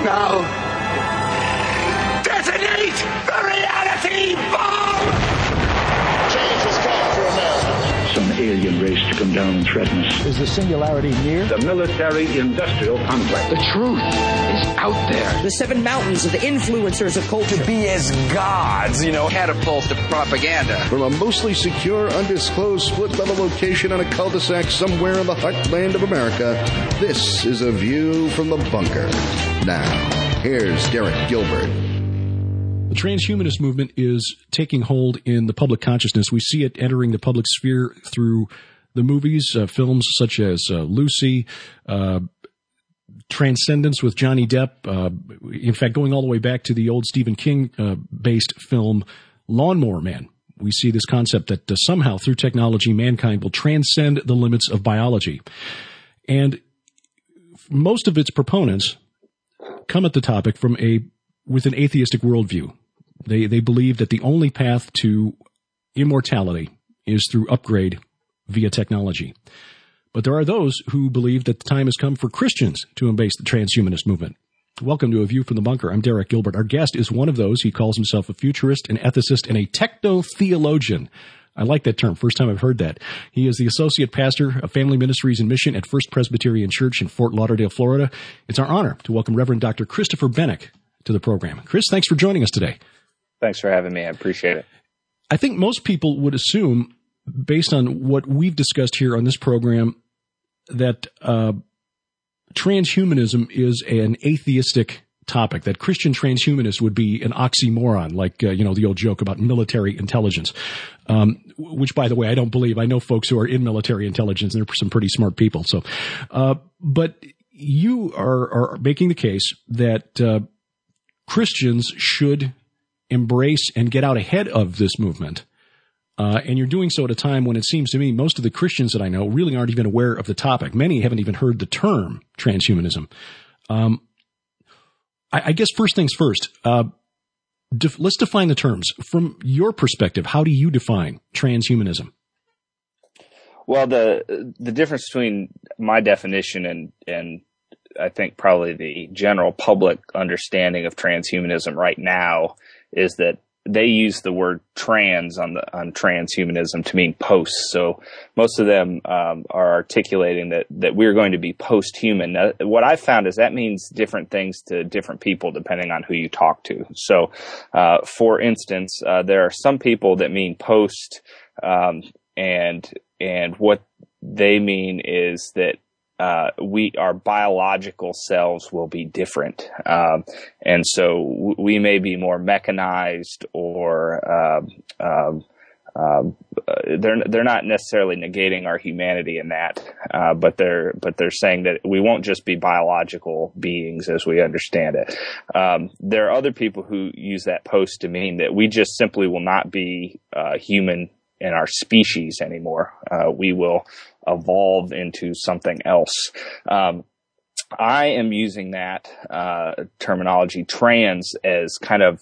Now, detonate the reality bomb! Change has come for America. Some alien race to come down and threaten us. Is the singularity near? The military-industrial complex. The truth is out there. The seven mountains of the influencers of culture. To be as gods, catapult to propaganda. From a mostly secure, undisclosed split-level location on a cul-de-sac somewhere in the heartland of America, this is A View from the Bunker. Now, here's Derek Gilbert. The transhumanist movement is taking hold in the public consciousness. We see it entering the public sphere through the movies, films such as Lucy, Transcendence with Johnny Depp, in fact, going all the way back to the old Stephen King-based film Lawnmower Man. We see this concept that somehow, through technology, mankind will transcend the limits of biology. And most of its proponents come at the topic with an atheistic worldview. They believe that the only path to immortality is through upgrade via technology. But there are those who believe that the time has come for Christians to embrace the transhumanist movement. Welcome to A View from the Bunker. I'm Derek Gilbert. Our guest is one of those. He calls himself a futurist, an ethicist, and a techno-theologian. I like that term. First time I've heard that. He is the associate pastor of family ministries and mission at First Presbyterian Church in Fort Lauderdale, Florida. It's our honor to welcome Reverend Dr. Christopher Benek to the program. Chris, thanks for joining us today. Thanks for having me. I appreciate it. I think most people would assume, based on what we've discussed here on this program, that transhumanism is an atheistic topic, that Christian transhumanist would be an oxymoron, like, the old joke about military intelligence, which, by the way, I don't believe. I know folks who are in military intelligence, and they're some pretty smart people. So, but you are making the case that Christians should embrace and get out ahead of this movement. And you're doing so at a time when it seems to me most of the Christians that I know really aren't even aware of the topic. Many haven't even heard the term transhumanism. I guess first things first, let's define the terms. From your perspective, how do you define transhumanism? Well, the difference between my definition and I think probably the general public understanding of transhumanism right now is that they use the word trans on transhumanism to mean post. So most of them are articulating that we're going to be post-human. Now, what I've found is that means different things to different people depending on who you talk to. So, for instance, there are some people that mean post, and what they mean is that our biological selves will be different. And so we may be more mechanized or, they're not necessarily negating our humanity in that, but they're saying that we won't just be biological beings as we understand it. There are other people who use that post to mean that we just simply will not be, human in our species anymore. We will evolve into something else. I am using that terminology trans as kind of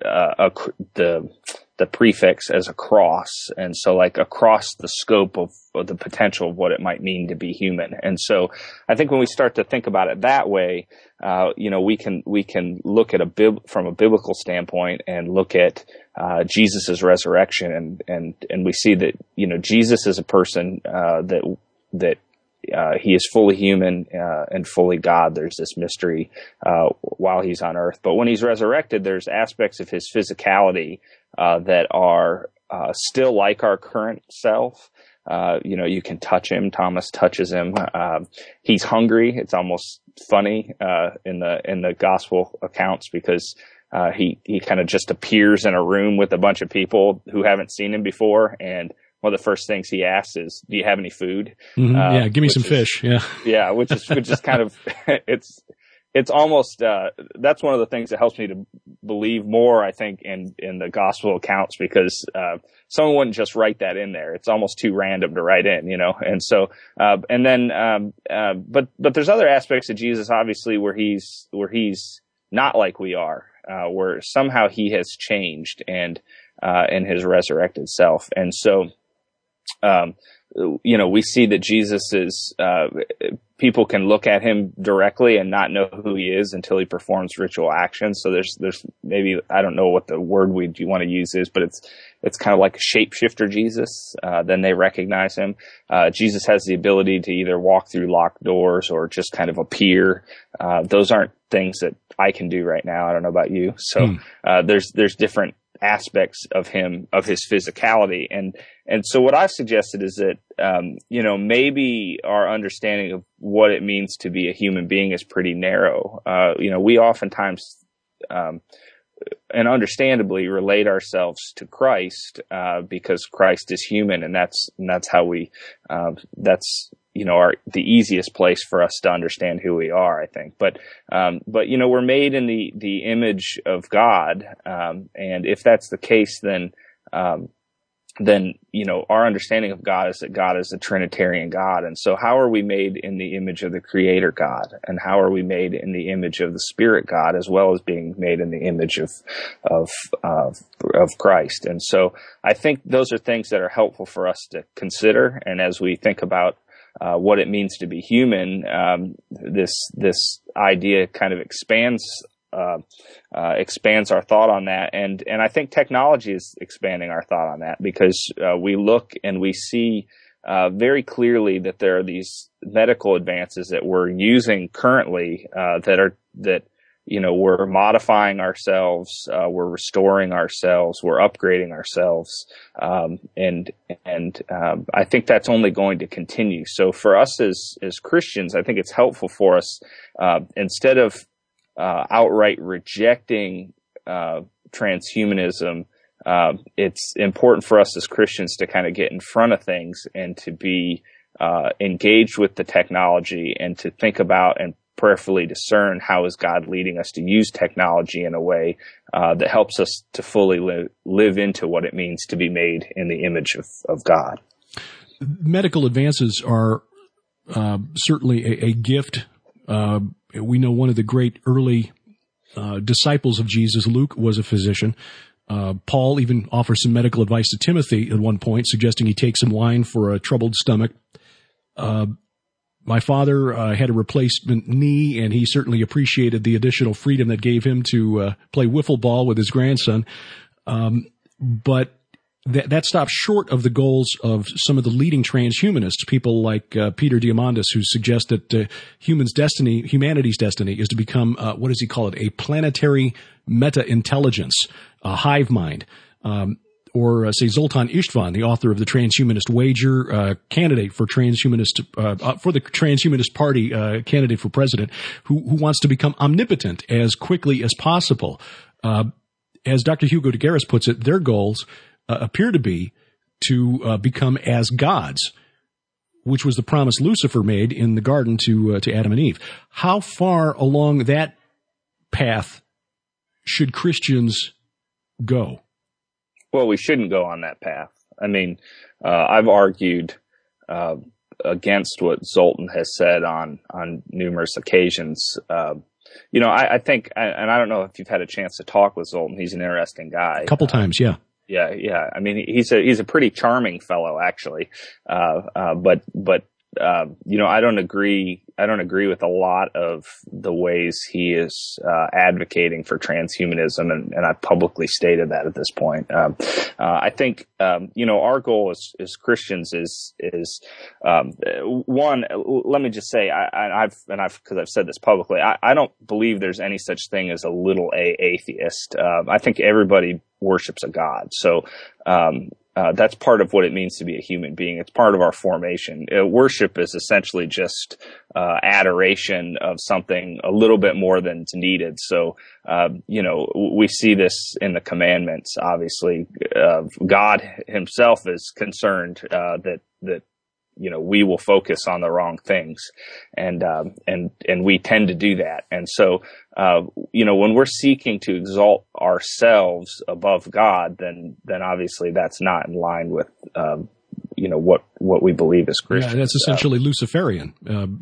the prefix as across, and so like across the scope of the potential of what it might mean to be human. And so I think when we start to think about it that way, we can look at from a biblical standpoint and look at Jesus's resurrection, and we see that Jesus is a person that he is fully human and fully God. There's this mystery while he's on earth, but when he's resurrected, there's aspects of his physicality that are still like our current self. You can touch him. Thomas touches him. He's hungry. It's almost funny in the gospel accounts because he kind of just appears in a room with a bunch of people who haven't seen him before, and one of the first things he asks is, "Do you have any food?" Mm-hmm. Give me some fish. Yeah, which is kind of it's almost that's one of the things that helps me to believe more, I think, in the gospel accounts, because someone wouldn't just write that in there. It's almost too random to write in, And so but there's other aspects of Jesus, obviously, where he's not like we are, where somehow he has changed and in his resurrected self. And so we see that Jesus is, people can look at him directly and not know who he is until he performs ritual actions. So there's maybe, I don't know what the word you want to use is, but it's kind of like a shapeshifter Jesus. Then they recognize him. Jesus has the ability to either walk through locked doors or just kind of appear. Those aren't things that I can do right now. I don't know about you. So there's different aspects of him, of his physicality. And so what I've suggested is that, maybe our understanding of what it means to be a human being is pretty narrow. We oftentimes, and understandably relate ourselves to Christ, because Christ is human, and that's how we, the easiest place for us to understand who we are, I think. But we're made in the image of God. And if that's the case, then our understanding of God is that God is a Trinitarian God. And so how are we made in the image of the Creator God? And how are we made in the image of the Spirit God, as well as being made in the image of Christ? And so I think those are things that are helpful for us to consider. And as we think about what it means to be human, this idea kind of expands our thought on that, and I think technology is expanding our thought on that, because we look and we see very clearly that there are these medical advances that we're using currently that we're modifying ourselves, we're restoring ourselves, we're upgrading ourselves, and I think that's only going to continue. So for us as Christians, I think it's helpful for us, instead of outright rejecting transhumanism, it's important for us as Christians to kind of get in front of things and to be engaged with the technology, and to think about and prayerfully discern how is God leading us to use technology in a way that helps us to fully live into what it means to be made in the image of God. Medical advances are certainly a gift. We know one of the great early disciples of Jesus, Luke, was a physician. Paul even offers some medical advice to Timothy at one point, suggesting he take some wine for a troubled stomach. My father had a replacement knee, and he certainly appreciated the additional freedom that gave him to play wiffle ball with his grandson. But that stops short of the goals of some of the leading transhumanists, people like Peter Diamandis, who suggest that humanity's destiny is to become, what does he call it, a planetary meta-intelligence, a hive mind. Or say Zoltan Istvan, the author of the Transhumanist Wager, candidate for transhumanist for the Transhumanist Party, candidate for president, who wants to become omnipotent as quickly as possible. As Dr. Hugo de Garis puts it, their goals appear to be to become as gods, which was the promise Lucifer made in the garden to Adam and Eve. How far along that path should Christians go? Well, we shouldn't go on that path. I mean, I've argued against what Zoltan has said on numerous occasions. I think, and I don't know if you've had a chance to talk with Zoltan. He's an interesting guy. A couple times, yeah. Yeah. I mean, he's a pretty charming fellow, actually. But I don't agree with a lot of the ways he is advocating for transhumanism, and I've publicly stated that at this point. I think our goal as Christians is one. Let me just say, because I've said this publicly, I don't believe there's any such thing as a little a atheist. I think everybody worships a God. So that's part of what it means to be a human being. It's part of our formation. Worship is essentially just adoration of something a little bit more than's needed. So, we see this in the commandments. Obviously, God Himself is concerned that we will focus on the wrong things, and we tend to do that. And so, when we're seeking to exalt ourselves above God, then obviously that's not in line with, what we believe as Christians. Yeah, that's essentially Luciferian. Not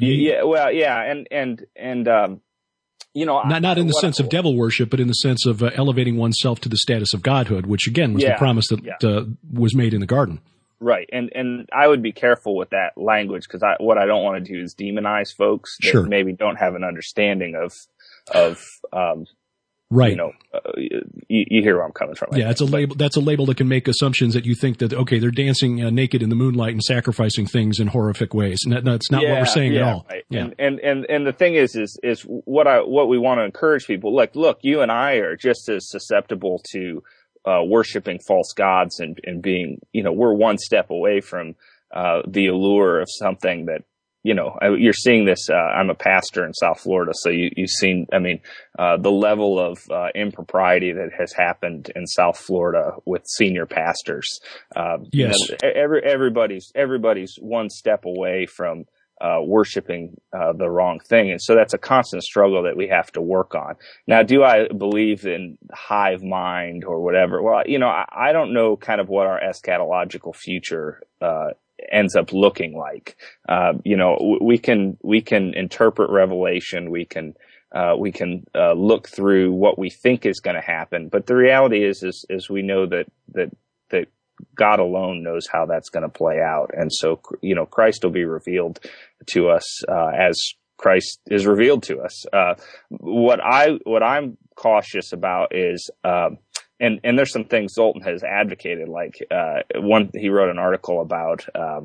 in the sense of devil worship, but in the sense of elevating oneself to the status of godhood, which again was the promise that was made in the garden. Right. And I would be careful with that language, because what I don't want to do is demonize folks that maybe don't have an understanding of right. You hear where I'm coming from. Yeah, it's a label. That's a label that can make assumptions that you think that, okay, they're dancing naked in the moonlight and sacrificing things in horrific ways. And that's not what we're saying at all. Right. Yeah. And the thing is what we want to encourage people, like, look, you and I are just as susceptible to worshiping false gods and being, we're one step away from the allure of something that, you're seeing this. I'm a pastor in South Florida, so you've seen, the level of impropriety that has happened in South Florida with senior pastors. Yes. Everybody's one step away from worshiping the wrong thing. And so that's a constant struggle that we have to work on. Now, do I believe in hive mind or whatever? Well, I don't know kind of what our eschatological future ends up looking like. We can interpret Revelation. We can look through what we think is going to happen. But the reality is we know that God alone knows how that's going to play out. And so, Christ will be revealed to us, as Christ is revealed to us. What I'm cautious about is, and there's some things Zoltan has advocated, like, he wrote an article about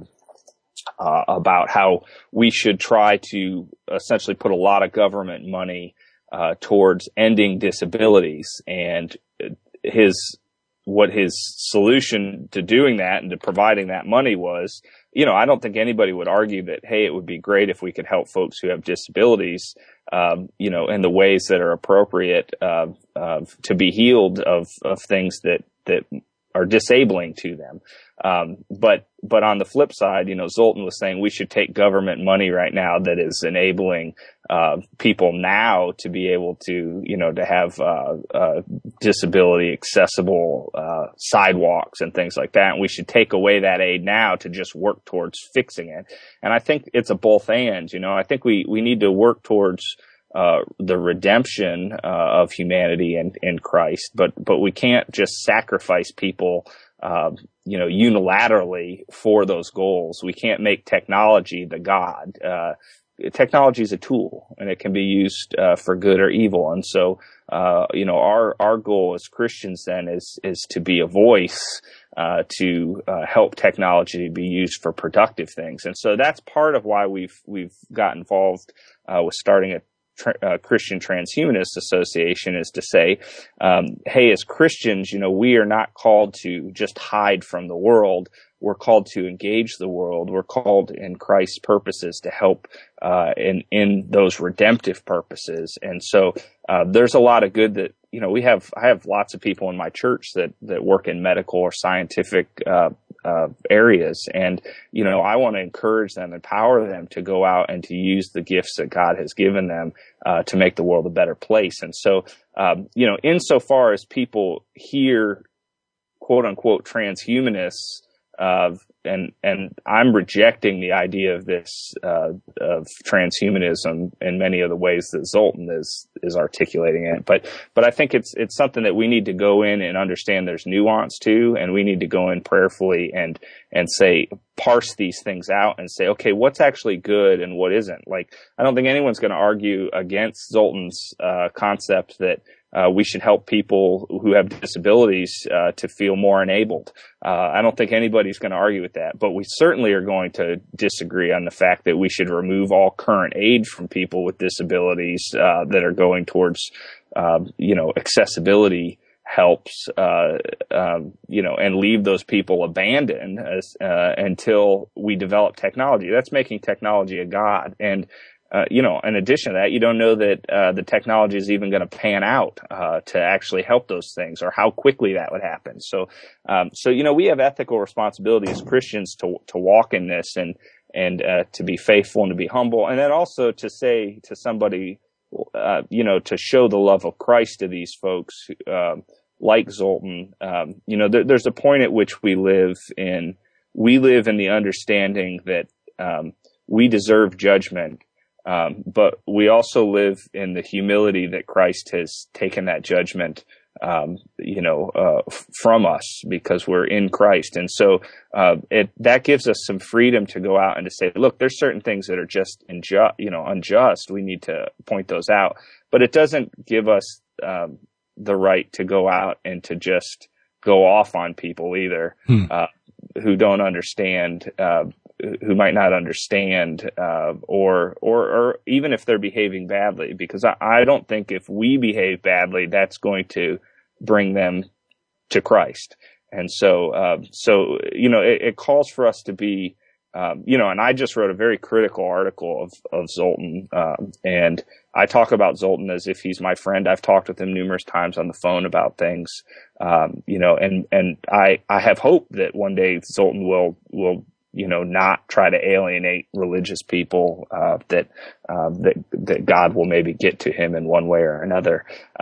how we should try to essentially put a lot of government money, towards ending disabilities, and what his solution to doing that and to providing that money was, I don't think anybody would argue that, hey, it would be great if we could help folks who have disabilities, in the ways that are appropriate, to be healed of things that are disabling to them. But on the flip side, Zoltan was saying we should take government money right now that is enabling people now to be able to, to have disability accessible sidewalks and things like that. And we should take away that aid now to just work towards fixing it. And I think it's a both and. I think we need to work towards the redemption of humanity in Christ, but we can't just sacrifice people unilaterally for those goals. We can't make technology the God. Technology is a tool, and it can be used for good or evil. And so, our goal as Christians then is to be a voice to help technology be used for productive things. And so that's part of why we've got involved with starting a Christian Transhumanist Association, is to say, hey, as Christians, we are not called to just hide from the world. We're called to engage the world. We're called in Christ's purposes to help in those redemptive purposes. And so there's a lot of good that, I have lots of people in my church that work in medical or scientific areas. And, I want to encourage them, empower them to go out and to use the gifts that God has given them to make the world a better place. And so, insofar as people hear, quote unquote, transhumanists, and I'm rejecting the idea of this, of transhumanism in many of the ways that Zoltan is articulating it. But I think it's something that we need to go in and understand there's nuance to, and we need to go in prayerfully and say, parse these things out and say, okay, what's actually good and what isn't? Like, I don't think anyone's going to argue against Zoltan's, concept that, we should help people who have disabilities to feel more enabled. I don't think anybody's going to argue with that, but we certainly are going to disagree on the fact that we should remove all current aid from people with disabilities that are going towards, accessibility helps, and leave those people abandoned until we develop technology. That's making technology a god. And in addition to that, you don't know that the technology is even going to pan out to actually help those things, or how quickly that would happen. So we have ethical responsibility as Christians to walk in this and to be faithful and to be humble, and then also to say to somebody, to show the love of Christ to these folks, like Zoltan. There's a point at which we live in the understanding that we deserve judgment. But we also live in the humility that Christ has taken that judgment from us because we're in Christ. And so that gives us some freedom to go out and to say, look, there's certain things that are just unjust. We need to point those out. But it doesn't give us the right to go out and to just go off on people either, who don't understand, who might not understand, or even if they're behaving badly, because I don't think if we behave badly, that's going to bring them to Christ. And so, it calls for us to be, and I just wrote a very critical article of Zoltan, and I talk about Zoltan as if he's my friend. I've talked with him numerous times on the phone about things, and I have hope that one day Zoltan will not try to alienate religious people, that God will maybe get to him in one way or another.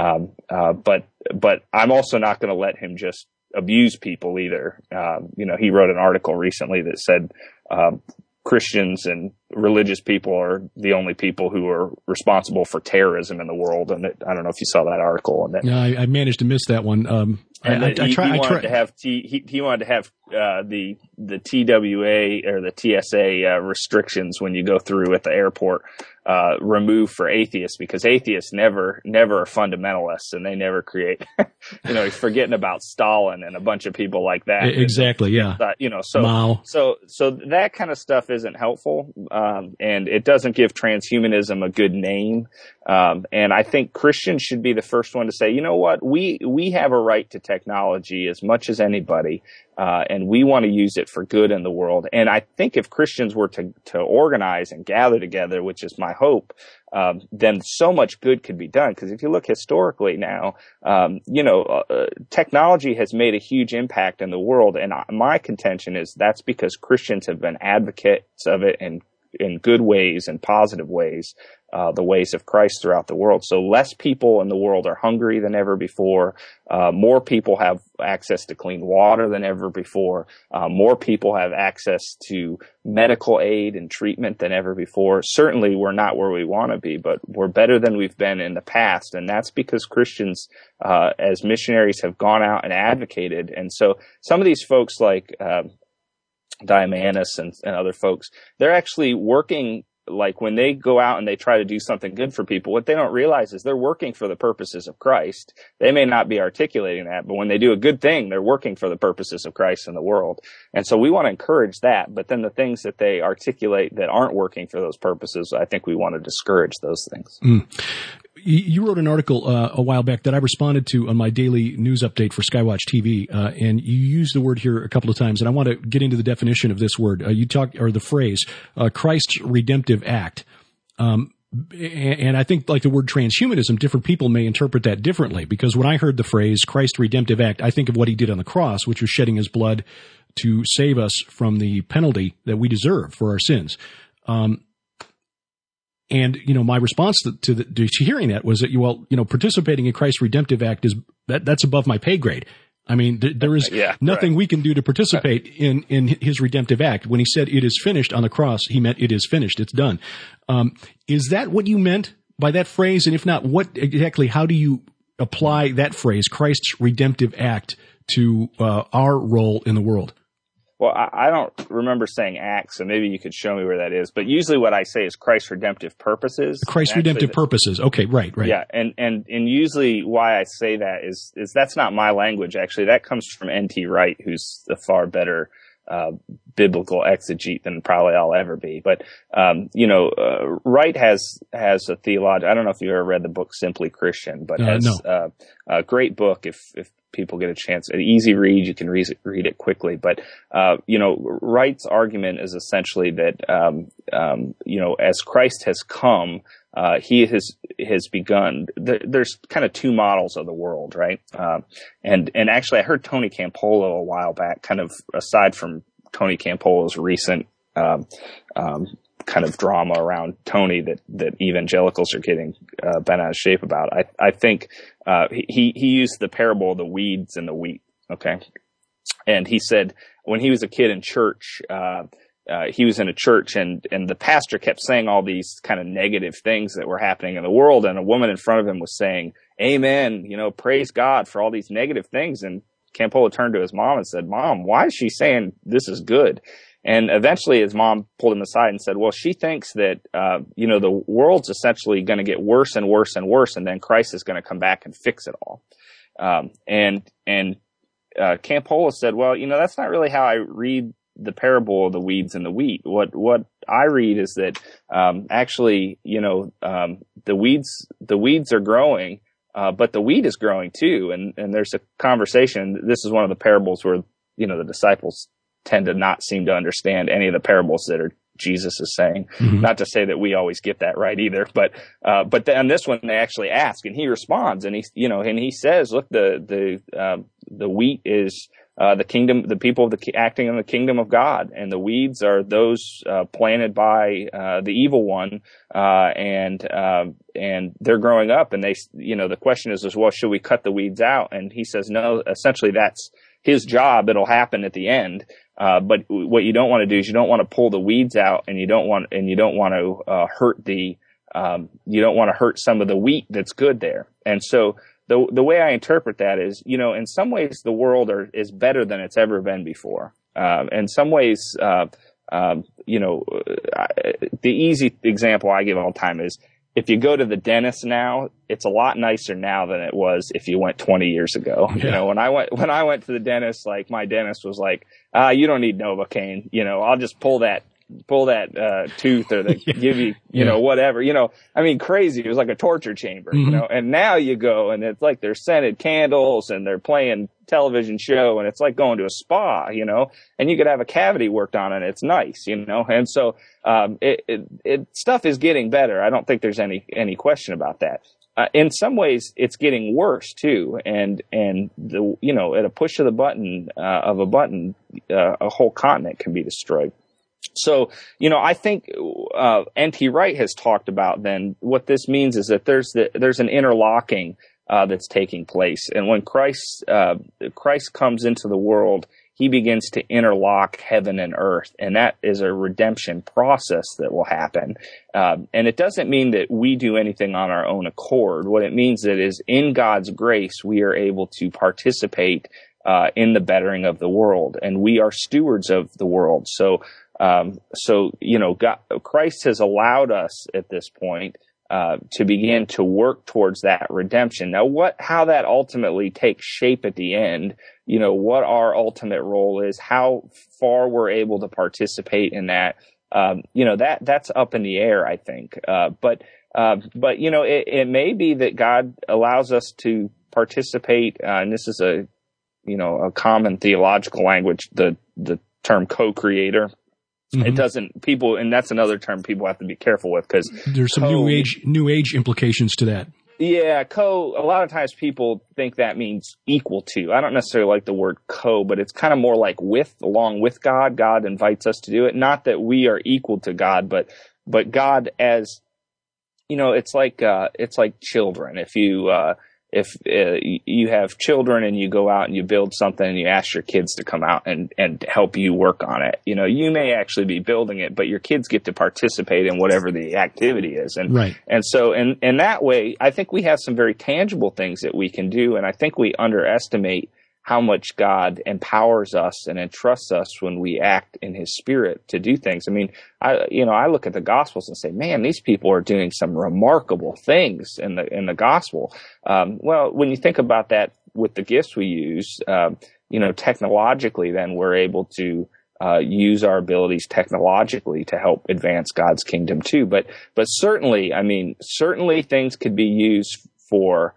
But I'm also not going to let him just abuse people either. He wrote an article recently that said, Christians and religious people are the only people who are responsible for terrorism in the world. And I don't know if you saw that article. And no, I managed to miss that one. He wanted to have the TWA or the TSA restrictions when you go through at the airport removed for atheists, because atheists never are fundamentalists, and they never create. He's forgetting about Stalin and a bunch of people like that. Exactly. Yeah. Mao. So that kind of stuff isn't helpful, and it doesn't give transhumanism a good name. And I think Christians should be the first one to say, you know what, we have a right to technology as much as anybody, and we want to use it for good in the world. And I think if Christians were to organize and gather together, which is my hope, then so much good could be done. Because if you look historically now, technology has made a huge impact in the world, and my contention is that's because Christians have been advocates of it in good ways and positive ways, the ways of Christ throughout the world. So less people in the world are hungry than ever before. More people have access to clean water than ever before. More people have access to medical aid and treatment than ever before. Certainly we're not where we want to be, but we're better than we've been in the past. And that's because Christians, as missionaries, have gone out and advocated. And so some of these folks like Diamanus and other folks, they're actually working, like when they go out and they try to do something good for people, what they don't realize is they're working for the purposes of Christ. They may not be articulating that, but when they do a good thing, they're working for the purposes of Christ in the world. And so we want to encourage that, but then the things that they articulate that aren't working for those purposes, I think we want to discourage those things. You wrote an article a while back that I responded to on my daily news update for Skywatch TV, and you used the word here a couple of times, and I want to get into the definition of this word. The phrase, Christ's redemptive act. And I think, like the word transhumanism, different people may interpret that differently, because when I heard the phrase Christ's redemptive act, I think of what he did on the cross, which was shedding his blood to save us from the penalty that we deserve for our sins. And, my response to hearing that was that, participating in Christ's redemptive act that's above my pay grade. I mean, there is nothing we can do to participate in his redemptive act. When he said it is finished on the cross, he meant it is finished. It's done. Is that what you meant by that phrase? And if not, how do you apply that phrase, Christ's redemptive act, to our role in the world? Well, I don't remember saying acts, so maybe you could show me where that is. But usually what I say is Christ's redemptive purposes. Christ's redemptive purposes. Okay, right. Yeah, and usually why I say that is that's not my language, actually. That comes from N.T. Wright, who's a far better biblical exegete than probably I'll ever be. But, Wright has a theologian. I don't know if you ever read the book Simply Christian, but has a great book if people get a chance. An easy read, you can read it quickly. But, Wright's argument is essentially that, as Christ has come, he has begun. There's kind of two models of the world, right? And actually, I heard Tony Campolo a while back, kind of aside from Tony Campolo's recent kind of drama around Tony that evangelicals are getting bent out of shape about. I think he used the parable of the weeds and the wheat. Okay, and he said when he was a kid in church. He was in a church and the pastor kept saying all these kind of negative things that were happening in the world. And a woman in front of him was saying, amen, praise God for all these negative things. And Campolo turned to his mom and said, Mom, why is she saying this is good? And eventually his mom pulled him aside and said, well, she thinks that, the world's essentially going to get worse and worse and worse. And then Christ is going to come back and fix it all. Campolo said, well, that's not really how I read the parable of the weeds and the wheat. What I read is that, the weeds are growing, but the wheat is growing too. And there's a conversation. This is one of the parables where, the disciples tend to not seem to understand any of the parables that Jesus is saying. Mm-hmm. Not to say that we always get that right either, but then this one they actually ask, and he responds, and he says, look, the wheat is the kingdom, the people acting in the kingdom of God, and the weeds are those planted by the evil one, and they're growing up, and the question is, well, should we cut the weeds out? And he says, no, essentially that's his job. It'll happen at the end. But what you don't want to do is you don't want to pull the weeds out, and you don't want to hurt some of the wheat that's good there. And so the way I interpret that is, in some ways the world is better than it's ever been before. In some ways, the easy example I give all the time is, if you go to the dentist now, it's a lot nicer now than it was if you went 20 years ago. Yeah. When I went to the dentist, like, my dentist was like, you don't need Novocaine. I'll just pull that tooth, or give you, whatever, crazy. It was like a torture chamber, mm-hmm. And now you go, and it's like there's scented candles, and they're playing television show, and it's like going to a spa, and you could have a cavity worked on, and it's nice, and so, stuff is getting better. I don't think there's any question about that. In some ways, it's getting worse too, and at a push of the button, a whole continent can be destroyed. So, I think N.T. Wright has talked about then what this means is that there's an interlocking that's taking place, and when Christ comes into the world, he begins to interlock heaven and earth, and that is a redemption process that will happen. And it doesn't mean that we do anything on our own accord. What it means is in God's grace, we are able to participate in the bettering of the world, and we are stewards of the world. So God, Christ has allowed us at this point to begin to work towards that redemption. Now, how that ultimately takes shape at the end, what our ultimate role is, how far we're able to participate in that, that's up in the air, I think. But it may be that God allows us to participate, and this is a common theological language, the term co-creator. Mm-hmm. It doesn't, and that's another term people have to be careful with, because there's some new age implications to that. Yeah, a lot of times people think that means equal to. I don't necessarily like the word co, but it's kind of more like along with God. God invites us to do it. Not that we are equal to God, but God as, it's like children. If you have children and you go out and you build something and you ask your kids to come out and help you work on it, you may actually be building it, but your kids get to participate in whatever the activity is. And, right. And so in that way, I think we have some very tangible things that we can do. And I think we underestimate how much God empowers us and entrusts us when we act in his spirit to do things. I mean, I look at the Gospels and say, man, these people are doing some remarkable things in the gospel. Well, when you think about that with the gifts we use, technologically, then we're able to use our abilities technologically to help advance God's kingdom too. But certainly things could be used for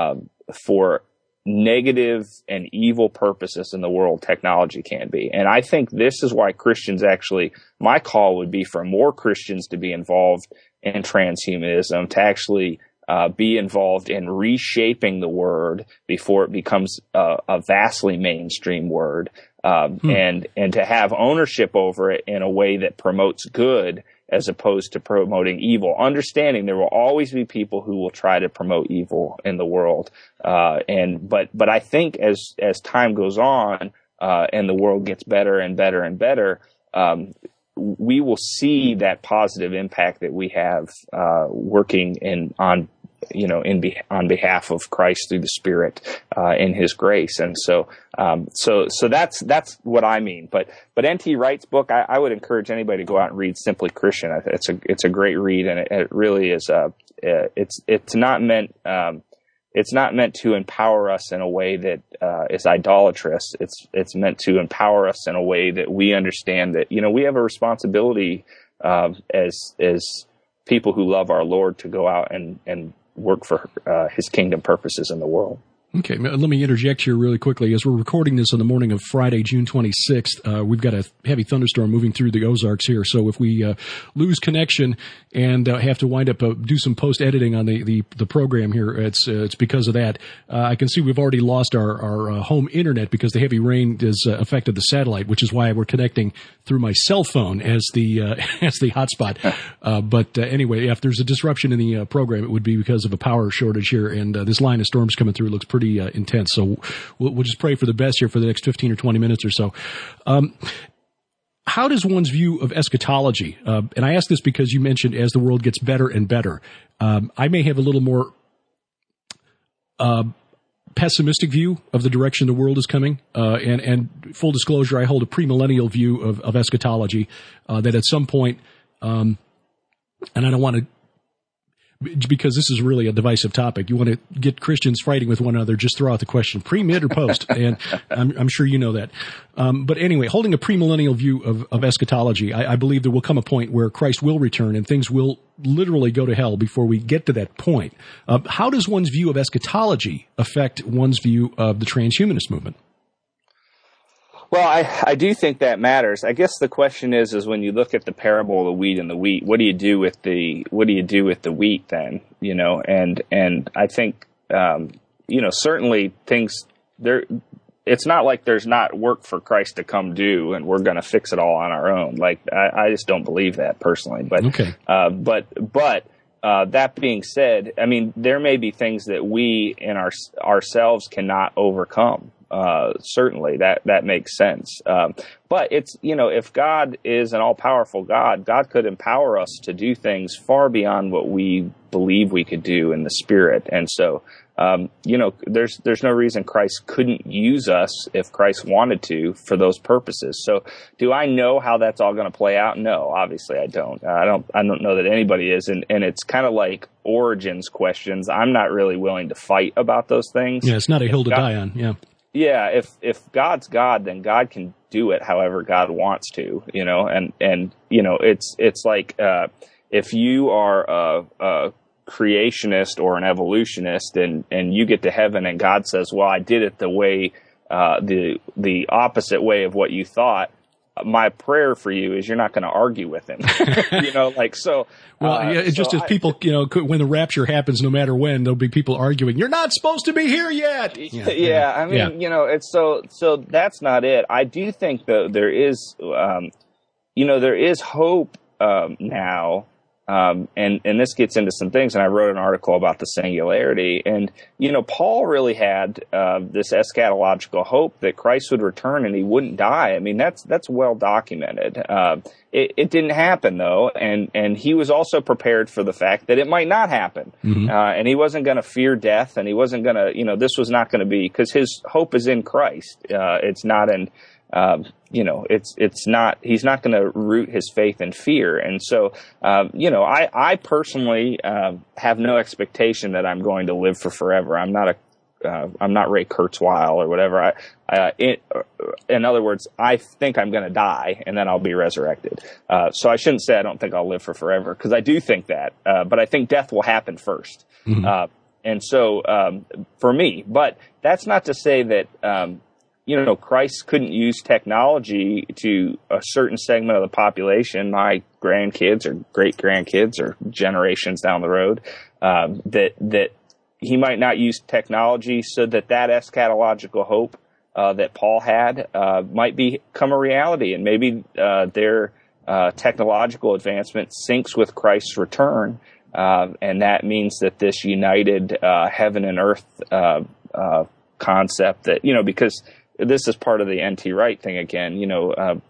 negative and evil purposes in the world. Technology can be. And I think this is why Christians my call would be for more Christians to be involved in transhumanism, to actually be involved in reshaping the word before it becomes a vastly mainstream word, and to have ownership over it in a way that promotes good as opposed to promoting evil, understanding there will always be people who will try to promote evil in the world. But I think as time goes on, and the world gets better and better and better, we will see that positive impact that we have, working on on behalf of Christ through the Spirit, in His grace. And so that's what I mean. But N.T. Wright's book, I would encourage anybody to go out and read Simply Christian. It's a great read, and it really is. It's not meant to empower us in a way that is idolatrous. It's meant to empower us in a way that we understand that, we have a responsibility as people who love our Lord to go out and work for His kingdom purposes in the world. Okay, let me interject here really quickly. As we're recording this on the morning of Friday, June 26th, we've got a heavy thunderstorm moving through the Ozarks here. So if we lose connection and have to wind up do some post-editing on the program here, it's because of that. I can see we've already lost our home internet because the heavy rain has affected the satellite, which is why we're connecting through my cell phone as the hotspot. But anyway, if there's a disruption in the program, it would be because of a power shortage here, and this line of storms coming through looks pretty intense. So we'll just pray for the best here for the next 15 or 20 minutes or so. How does one's view of eschatology, and I ask this because you mentioned as the world gets better and better, I may have a little more pessimistic view of the direction the world is coming. And full disclosure, I hold a premillennial view of eschatology, that at some point, and I don't want to, because this is really a divisive topic. You want to get Christians fighting with one another, just throw out the question, pre, mid, or post, and I'm sure you know that. But anyway, holding a premillennial view of eschatology, I believe there will come a point where Christ will return and things will literally go to hell before we get to that point. How does one's view of eschatology affect one's view of the transhumanist movement? Well, I do think that matters. I guess the question is when you look at the parable of the wheat and the wheat, what do you do with the wheat then? And I think, certainly things there, it's not like there's not work for Christ to come do and we're going to fix it all on our own. Like, I just don't believe that personally, but, okay. That being said, I mean, there may be things that we in ourselves cannot overcome. Certainly that makes sense. But it's, if God is an all-powerful God could empower us to do things far beyond what we believe we could do in the Spirit. And so, there's no reason Christ couldn't use us if Christ wanted to for those purposes. So do I know how that's all going to play out? No, obviously I don't. I don't know that anybody is. And it's kind of like Origins questions. I'm not really willing to fight about those things. Yeah, it's not a hill to die on. Yeah. Yeah, if God's God, then God can do it however God wants to, and it's like if you are a creationist or an evolutionist and you get to heaven and God says, well, I did it the way the opposite way of what you thought. My prayer for you is you're not going to argue with him, so. Well, just as people, when the rapture happens, no matter when, there'll be people arguing, you're not supposed to be here yet. Yeah. I mean, it's so that's not it. I do think though there is, there is hope, now. And this gets into some things, and I wrote an article about the singularity. And, Paul really had this eschatological hope that Christ would return and he wouldn't die. I mean, that's well documented. It didn't happen, though, and he was also prepared for the fact that it might not happen. Mm-hmm. And he wasn't going to fear death, and he wasn't going to, this was not going to be, because his hope is in Christ. It's not in... it's not, he's not going to root his faith in fear. And so, I personally, have no expectation that I'm going to live for forever. I'm not Ray Kurzweil or whatever. In other words, I think I'm going to die and then I'll be resurrected. So I shouldn't say I don't think I'll live for forever, because I do think that, but I think death will happen first. Mm-hmm. And so, for me, but that's not to say that, Christ couldn't use technology to a certain segment of the population, my grandkids or great grandkids or generations down the road, that he might not use technology so that eschatological hope that Paul had might become a reality, and maybe their technological advancement syncs with Christ's return, and that means that this united heaven and earth concept that because this is part of the N.T. Wright thing again.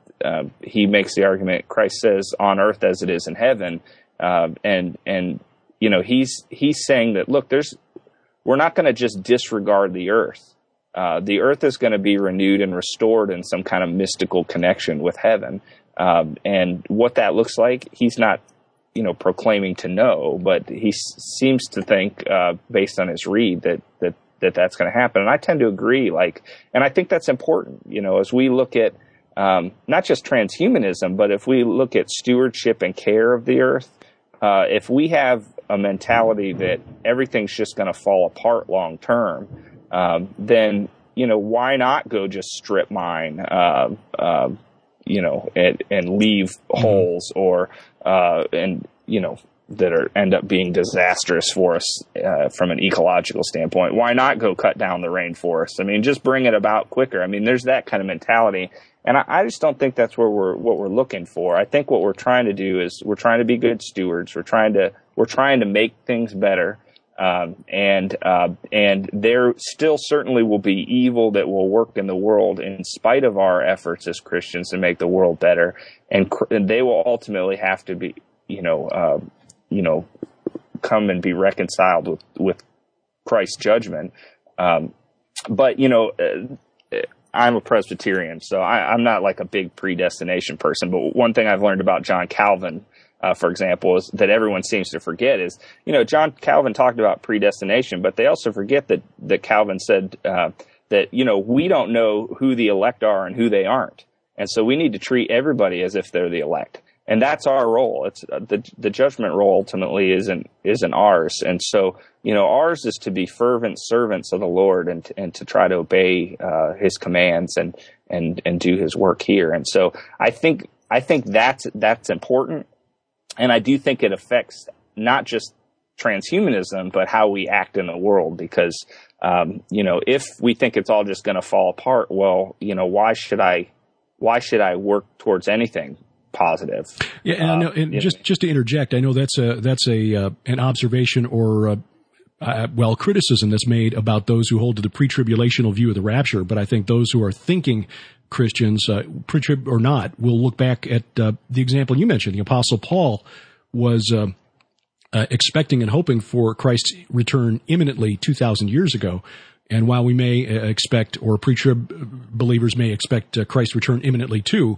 He makes the argument, Christ says, on earth as it is in heaven. And he's saying that, look, we're not going to just disregard the earth. The earth is going to be renewed and restored in some kind of mystical connection with heaven. And what that looks like, he's not, proclaiming to know, but he seems to think, based on his read, that's going to happen. And I tend to agree, and I think that's important, as we look at, not just transhumanism, but if we look at stewardship and care of the earth, if we have a mentality that everything's just going to fall apart long term, then, why not go just strip mine, and leave holes or, that end up being disastrous for us, from an ecological standpoint? Why not go cut down the rainforest? I mean, just bring it about quicker. I mean, there's that kind of mentality. And I just don't think that's what we're looking for. I think what we're trying to do is we're trying to be good stewards. We're trying to make things better. And there still certainly will be evil that will work in the world in spite of our efforts as Christians to make the world better. And they will ultimately have to be, come and be reconciled with Christ's judgment. But I'm a Presbyterian, so I'm not like a big predestination person. But one thing I've learned about John Calvin, for example, is that everyone seems to forget is, John Calvin talked about predestination, but they also forget that Calvin said that, we don't know who the elect are and who they aren't. And so we need to treat everybody as if they're the elect. And that's our role. It's the judgment role ultimately isn't ours. And so, ours is to be fervent servants of the Lord and to try to obey his commands and do his work here. And so I think that's important. And I do think it affects not just transhumanism, but how we act in the world, because, if we think it's all just going to fall apart, well, why should I work towards anything positive? Yeah. And I know, and just to interject, I know that's an observation or, criticism that's made about those who hold to the pre-tribulational view of the rapture. But I think those who are thinking Christians, pre-trib or not, will look back at the example you mentioned. The Apostle Paul was expecting and hoping for Christ's return imminently 2,000 years ago. And while we may expect, or pre-trib believers may expect Christ's return imminently too,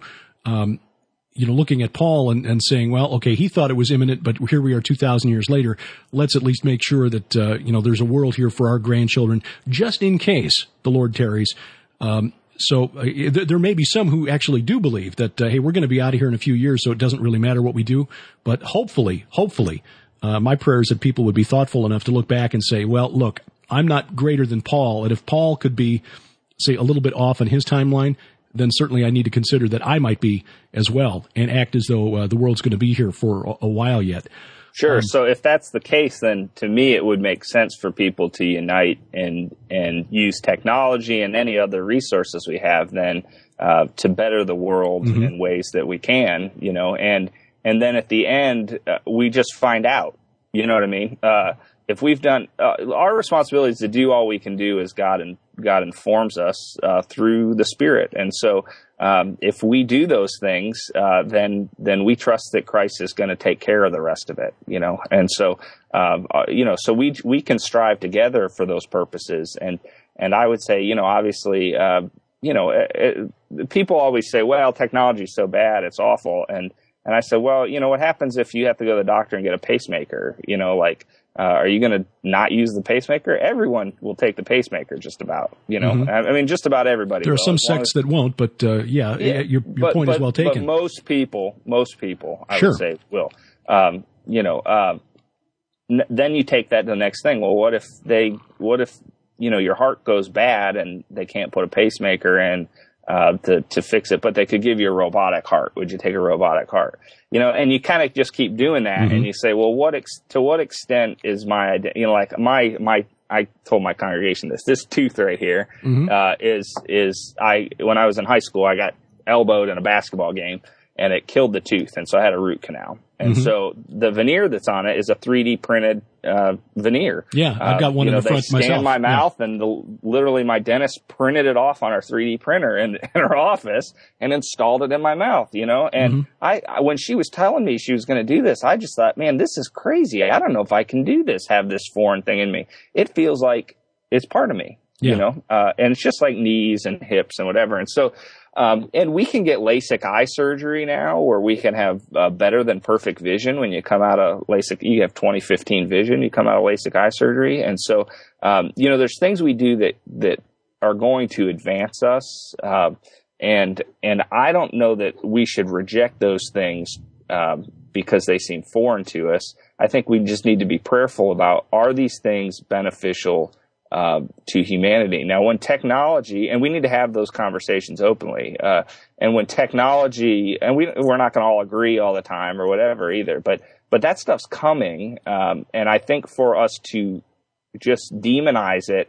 looking at Paul and saying, well, okay, he thought it was imminent, but here we are 2,000 years later. Let's at least make sure that, there's a world here for our grandchildren, just in case the Lord tarries. So there may be some who actually do believe that, hey, we're going to be out of here in a few years, so it doesn't really matter what we do. But hopefully, my prayer is that people would be thoughtful enough to look back and say, well, look, I'm not greater than Paul. And if Paul could be, say, a little bit off on his timeline, then certainly I need to consider that I might be as well and act as though the world's going to be here for a while yet. Sure. So if that's the case, then to me it would make sense for people to unite and use technology and any other resources we have then to better the world in ways that we can, and then at the end we just find out, you know what I mean? If we've done our responsibility is to do all we can do as God informs us through the Spirit, and so if we do those things, then we trust that Christ is going to take care of the rest of it, And so so we can strive together for those purposes, and I would say, obviously, people always say, well, technology is so bad, it's awful, and I said, well, what happens if you have to go to the doctor and get a pacemaker? Are you going to not use the pacemaker? Everyone will take the pacemaker, just about. I mean, just about everybody. There are some sects that won't, but your point is well taken. But most people, I would say, will. Then you take that to the next thing. Well, what if your heart goes bad and they can't put a pacemaker in to fix it, but they could give you a robotic heart? Would you take a robotic heart? And you kind of just keep doing that, and you say, well, to what extent is my, I told my congregation this tooth right here, when I was in high school, I got elbowed in a basketball game and it killed the tooth. And so I had a root canal. And so the veneer that's on it is a 3D printed veneer. Yeah, I've got one in the front myself. They scanned my mouth, and literally my dentist printed it off on our 3D printer in our office and installed it in my mouth, And I when she was telling me she was going to do this, I just thought, man, this is crazy. I don't know if I can do this, have this foreign thing in me. It feels like it's part of me, and it's just like knees and hips and whatever. And so, and we can get LASIK eye surgery now, where we can have better than perfect vision when you come out of LASIK. You have 20/15 vision, you come out of LASIK eye surgery. And so, there's things we do that are going to advance us. And I don't know that we should reject those things, because they seem foreign to us. I think we just need to be prayerful about, are these things beneficial to humanity? Now, when technology, and we need to have those conversations openly, and when technology, and we're not going to all agree all the time or whatever either, but that stuff's coming, and I think for us to just demonize it,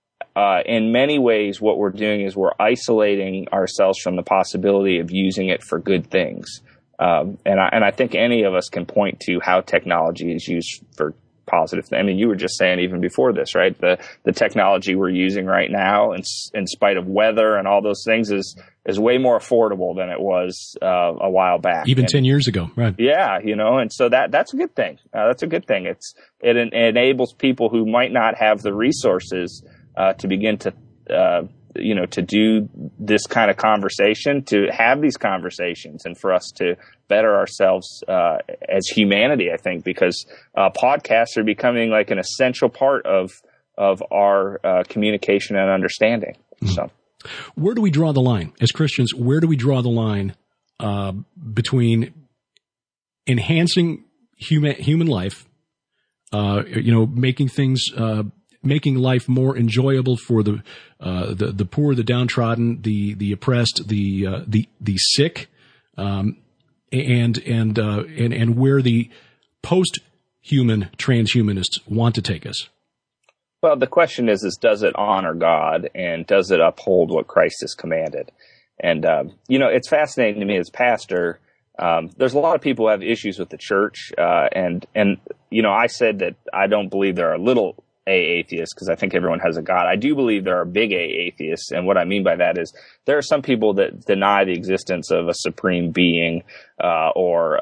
in many ways, what we're doing is we're isolating ourselves from the possibility of using it for good things. And I think any of us can point to how technology is used for positive. I mean, you were just saying even before this, right? The technology we're using right now, in spite of weather and all those things, is way more affordable than it was a while back. Even 10 years ago, right? Yeah, and so that's a good thing. That's a good thing. It enables people who might not have the resources to begin to to do this kind of conversation, to have these conversations, and for us to better ourselves as humanity, I think, because podcasts are becoming like an essential part of our communication and understanding. So, where do we draw the line as Christians? Where do we draw the line between enhancing human life, making things, making life more enjoyable for the poor, the downtrodden, the oppressed, the sick, and where the post-human transhumanists want to take us? Well, the question is does it honor God, and does it uphold what Christ has commanded? And, it's fascinating to me as pastor. There's a lot of people who have issues with the church. And I said that I don't believe there are little A atheists, because I think everyone has a God. I do believe there are big A atheists. And what I mean by that is there are some people that deny the existence of a supreme being, or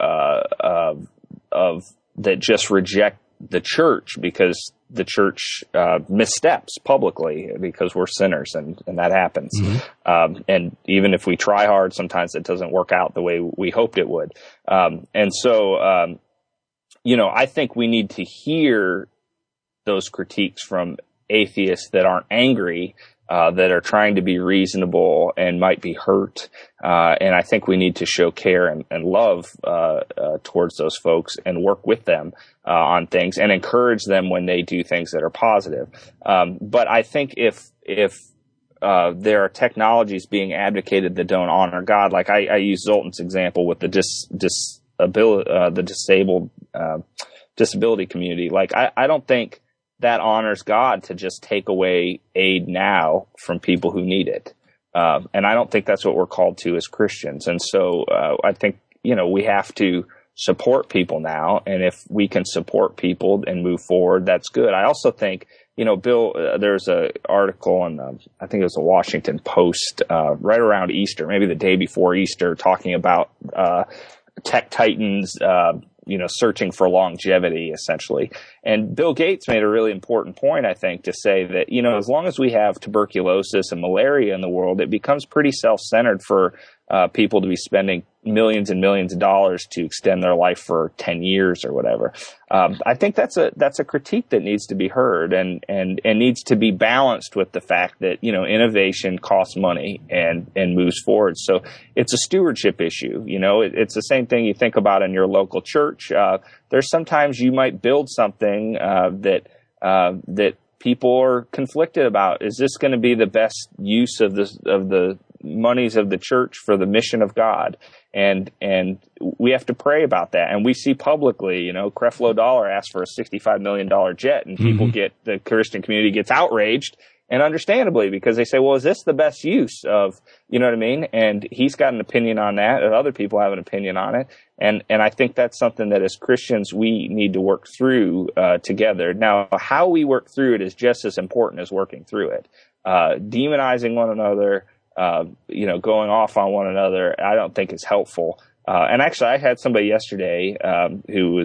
that just reject the church because the church missteps publicly because we're sinners, and that happens. Mm-hmm. And even if we try hard, sometimes it doesn't work out the way we hoped it would. And so, I think we need to hear those critiques from atheists that aren't angry, that are trying to be reasonable and might be hurt. And I think we need to show care and love towards those folks and work with them on things and encourage them when they do things that are positive. But I think if there are technologies being advocated that don't honor God, like I use Zoltan's example with the disabled disability community. Like I don't think that honors God to just take away aid now from people who need it. And I don't think that's what we're called to as Christians. And so I think, we have to support people now. And if we can support people and move forward, that's good. I also think, Bill, there's an article in, I think it was the Washington Post, right around Easter, maybe the day before Easter, talking about tech titans, searching for longevity, essentially. And Bill Gates made a really important point, I think, to say that, as long as we have tuberculosis and malaria in the world, it becomes pretty self-centered for people to be spending millions and millions of dollars to extend their life for 10 years or whatever. I think that's a critique that needs to be heard and needs to be balanced with the fact that, innovation costs money and moves forward. So it's a stewardship issue. It's the same thing you think about in your local church. There's sometimes you might build something that people are conflicted about. Is this going to be the best use of the monies of the church for the mission of God? And we have to pray about that. And we see publicly, Creflo Dollar asked for a $65 million jet, and people the Christian community gets outraged, and understandably, because they say, well, is this the best use of, you know what I mean? And he's got an opinion on that, and other people have an opinion on it. And I think that's something that as Christians we need to work through together. Now, how we work through it is just as important as working through it. Demonizing one another, going off on one another, I don't think is helpful. And actually, I had somebody yesterday who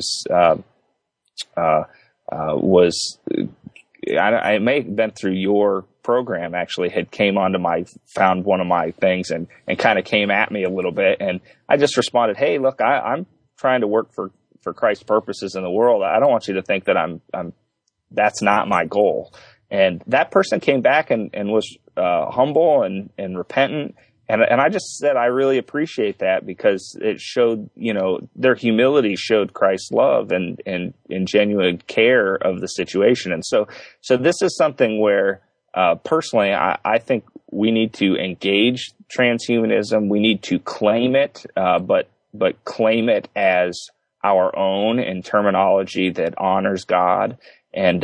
I may have been through your program, actually, had came onto found one of my things and kind of came at me a little bit. And I just responded, hey, look, I'm trying to work for Christ's purposes in the world. I don't want you to think that that's not my goal. And that person came back and was humble and repentant. And I just said, I really appreciate that, because it showed, their humility showed Christ's love and genuine care of the situation. And so this is something where, personally, I think we need to engage transhumanism. We need to claim it, but claim it as our own in terminology that honors God. And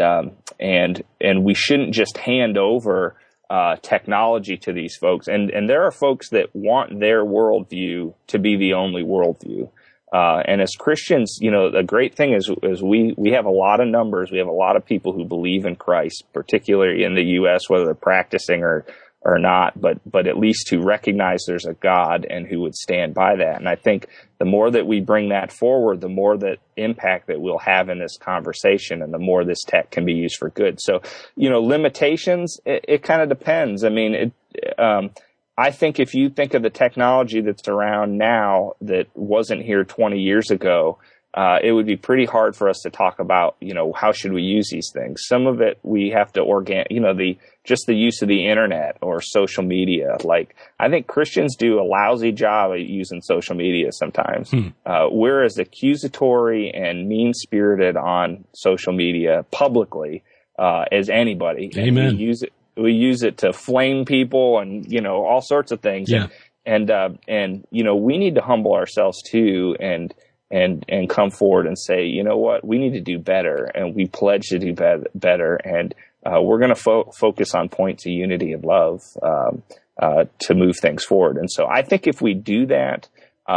we shouldn't just hand over technology to these folks. And there are folks that want their worldview to be the only worldview. And as Christians, the great thing is we have a lot of numbers. We have a lot of people who believe in Christ, particularly in the U.S., whether they're practicing or not, but at least who recognize there's a God and who would stand by that. And I think the more that we bring that forward, the more that impact that we'll have in this conversation, and the more this tech can be used for good. So, limitations, it kind of depends. I mean, I think if you think of the technology that's around now that wasn't here 20 years ago, it would be pretty hard for us to talk about, how should we use these things? Some of it we have to just the use of the internet or social media. Like, I think Christians do a lousy job at using social media sometimes. We're as accusatory and mean-spirited on social media publicly as anybody. Amen. And we use it to flame people and, all sorts of things. Yeah. And we need to humble ourselves too and come forward and say, you know what, we need to do better, and we pledge to do better. And we're going to focus on points of unity and love to move things forward. And so I think if we do that,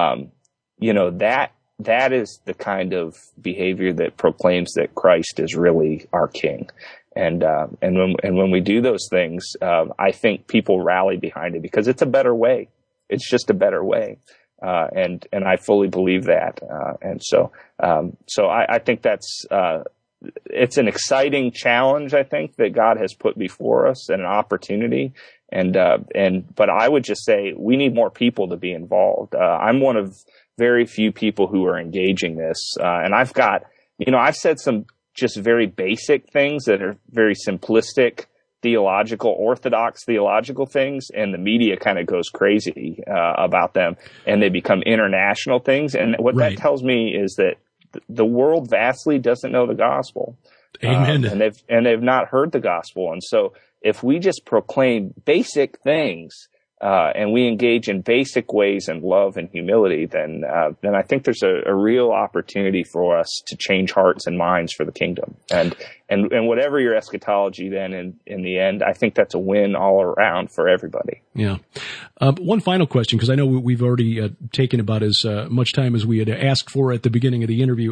that is the kind of behavior that proclaims that Christ is really our King. And when we do those things, I think people rally behind it because it's a better way. It's just a better way. And I fully believe that. So I think that's, it's an exciting challenge, I think, that God has put before us, and an opportunity. But I would just say we need more people to be involved. I'm one of very few people who are engaging this. And I've got, I've said some just very basic things that are very simplistic, orthodox theological things, and the media kind of goes crazy about them, and they become international things. And what that tells me is that the world vastly doesn't know the gospel. Amen. And they've not heard the gospel. And so if we just proclaim basic things, and we engage in basic ways in love and humility, then I think there's a real opportunity for us to change hearts and minds for the kingdom. And whatever your eschatology, then in the end, I think that's a win all around for everybody. Yeah. One final question, because I know we've already taken about as much time as we had asked for at the beginning of the interview.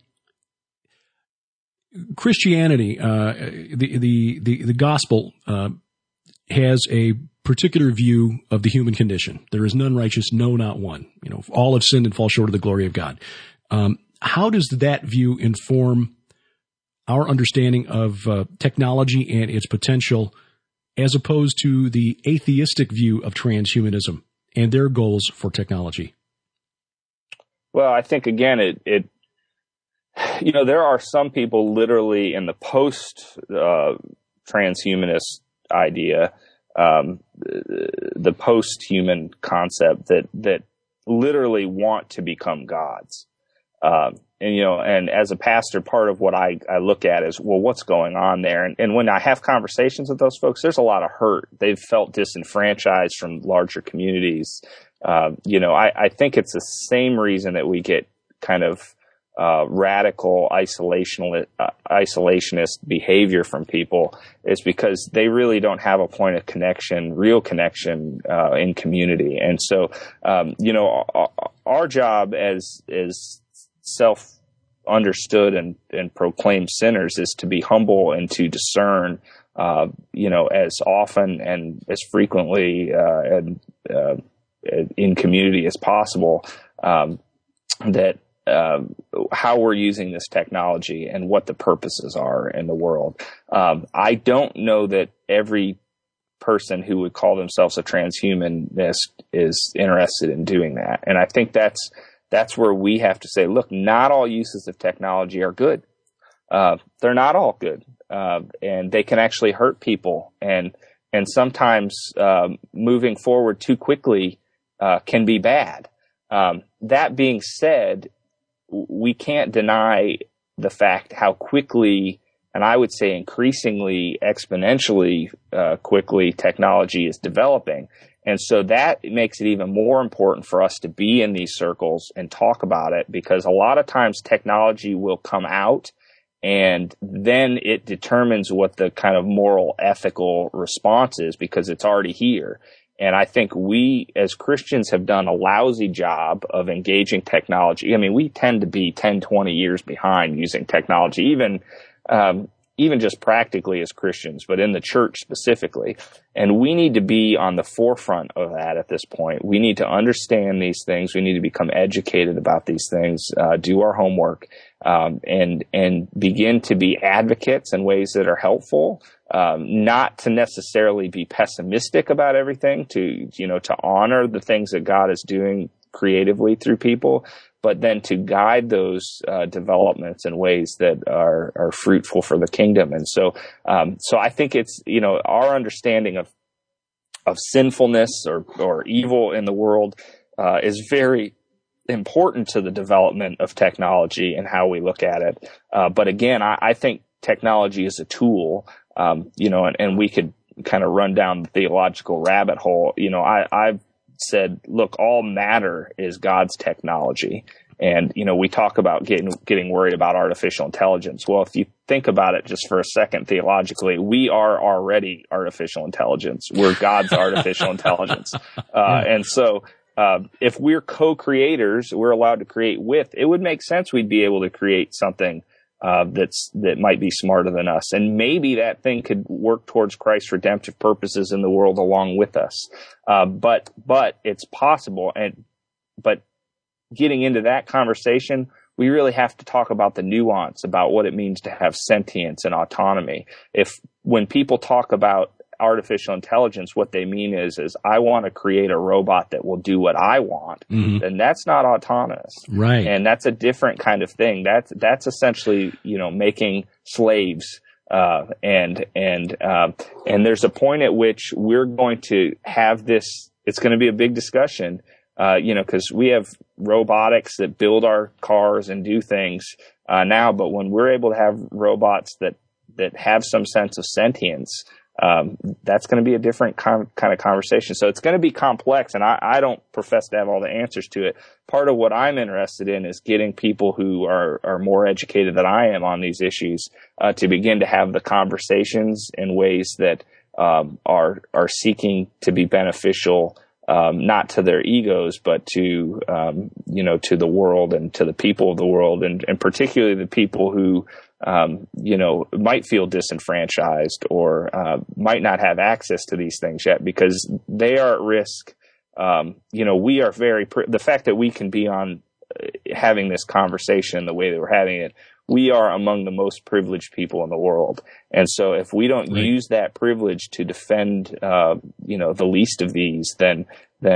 Christianity, the gospel, has a particular view of the human condition. There is none righteous, no, not one. All have sinned and fall short of the glory of God. How does that view inform our understanding of technology and its potential, as opposed to the atheistic view of transhumanism and their goals for technology? Well, I think, again, there are some people literally in the post-transhumanist idea, the post-human concept that literally want to become gods. And as a pastor, part of what I look at is, well, what's going on there? And when I have conversations with those folks, there's a lot of hurt. They've felt disenfranchised from larger communities. I think it's the same reason that we get kind of radical isolationist behavior from people, is because they really don't have a point of connection, real connection in community. And so, our job as self-understood and proclaimed sinners is to be humble and to discern, as often and as frequently in community as possible, that how we're using this technology and what the purposes are in the world. I don't know that every person who would call themselves a transhumanist is interested in doing that. And I think that's where we have to say, look, not all uses of technology are good. They're not all good. And they can actually hurt people. And sometimes moving forward too quickly can be bad. That being said, we can't deny the fact how quickly, and I would say increasingly exponentially quickly, technology is developing. And so that makes it even more important for us to be in these circles and talk about it, because a lot of times technology will come out and then it determines what the kind of moral, ethical response is because it's already here. And I think we as Christians have done a lousy job of engaging technology. I mean, we tend to be 10, 20 years behind using technology, even just practically as Christians, but in the church specifically. And we need to be on the forefront of that at this point. We need to understand these things. We need to become educated about these things, do our homework, and begin to be advocates in ways that are helpful. Not to necessarily be pessimistic about everything, to honor the things that God is doing creatively through people, but then to guide those developments in ways that are fruitful for the kingdom. And so I think it's, our understanding of sinfulness or evil in the world is very important to the development of technology and how we look at it. But again, I think technology is a tool. And we could kind of run down the theological rabbit hole. I've said, look, all matter is God's technology. And, we talk about getting worried about artificial intelligence. Well, if you think about it just for a second theologically, we are already artificial intelligence. We're God's artificial intelligence. And so, if we're co-creators, we're allowed to create with, it would make sense we'd be able to create something that might be smarter than us. And maybe that thing could work towards Christ's redemptive purposes in the world along with us. But it's possible. But getting into that conversation, we really have to talk about the nuance about what it means to have sentience and autonomy. When people talk about artificial intelligence, what they mean is I want to create a robot that will do what I want, then that's not autonomous. Right. And that's a different kind of thing. That's essentially, making slaves. And there's a point at which we're going to have this, it's going to be a big discussion, cause we have robotics that build our cars and do things, now, but when we're able to have robots that have some sense of sentience, that's going to be a different kind of conversation. So it's going to be complex, and I don't profess to have all the answers to it. Part of what I'm interested in is getting people who are more educated than I am on these issues to begin to have the conversations in ways that are seeking to be beneficial, not to their egos, but to to the world and to the people of the world, and particularly the people who might feel disenfranchised or might not have access to these things yet because they are at risk. We are the fact that we can be on having this conversation the way that we're having it, we are among the most privileged people in the world. And so if we don't use that privilege to defend, the least of these, then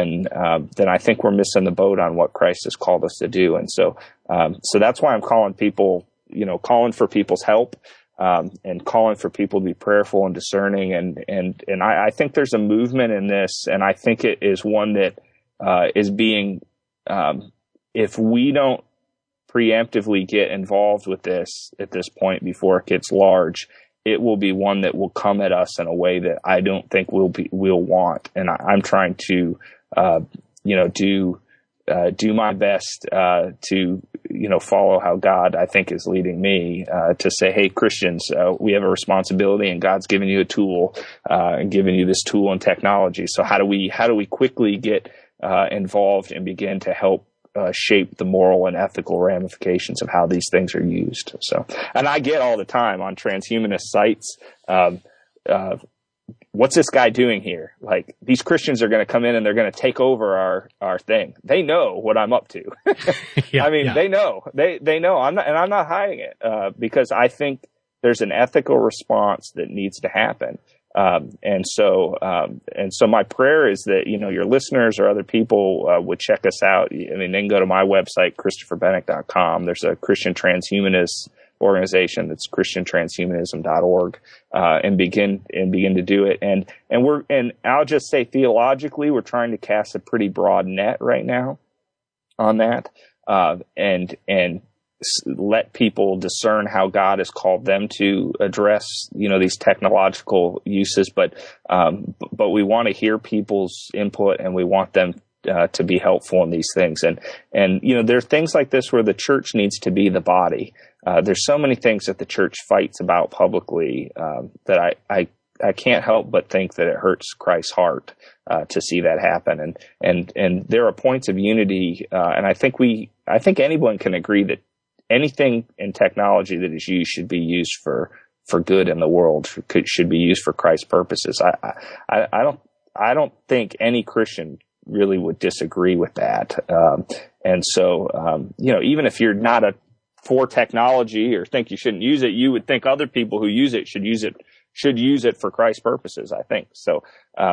I think we're missing the boat on what Christ has called us to do. And so that's why I'm calling people, calling for people's help, and calling for people to be prayerful and discerning. And I think there's a movement in this, and I think it is one that, is being, if we don't preemptively get involved with this at this point before it gets large, it will be one that will come at us in a way that I don't think we'll want. And I'm trying to, do my best, to, follow how God, I think, is leading me, to say, hey, Christians, we have a responsibility, and God's given you a tool, and given you this tool and technology. So how do we quickly get, involved and begin to help shape the moral and ethical ramifications of how these things are used. So, and I get all the time on transhumanist sites, what's this guy doing here? Like, these Christians are going to come in and they're going to take over our thing. They know what I'm up to. They know. They know. I'm not hiding it, because I think there's an ethical response that needs to happen. And so my prayer is that, your listeners or other people, would check us out. I mean, they can go to my website, ChristopherBennick.com. There's a Christian transhumanist organization that's ChristianTranshumanism.org, and begin to do it. And I'll just say, theologically, we're trying to cast a pretty broad net right now on that, and let people discern how God has called them to address, these technological uses. But we want to hear people's input, and we want them to be helpful in these things. And there are things like this where the church needs to be the body. There's so many things that the church fights about publicly, that I can't help but think that it hurts Christ's heart, to see that happen. And there are points of unity. And I think anyone can agree that anything in technology that is used should be used for good in the world, should be used for Christ's purposes. I don't think any Christian really would disagree with that. And so, even if you're not for technology or think you shouldn't use it, you would think other people who use it should use it for Christ's purposes, I think. So,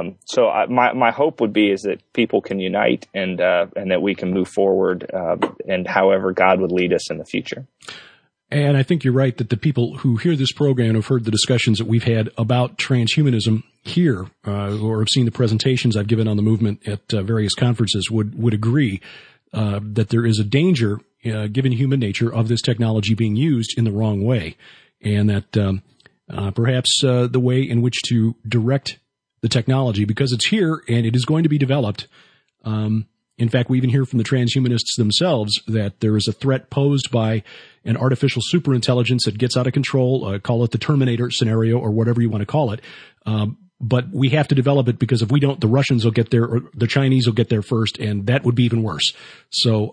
my hope would be is that people can unite and that we can move forward, and however God would lead us in the future. And I think you're right that the people who hear this program, have heard the discussions that we've had about transhumanism here, or have seen the presentations I've given on the movement at various conferences, would agree that there is a danger, given human nature, of this technology being used in the wrong way, and that perhaps the way in which to direct the technology, because it's here and it is going to be developed. In fact, we even hear from the transhumanists themselves that there is a threat posed by an artificial superintelligence that gets out of control, call it the Terminator scenario or whatever you want to call it. But we have to develop it, because if we don't, the Russians will get there, or the Chinese will get there first, and that would be even worse. So,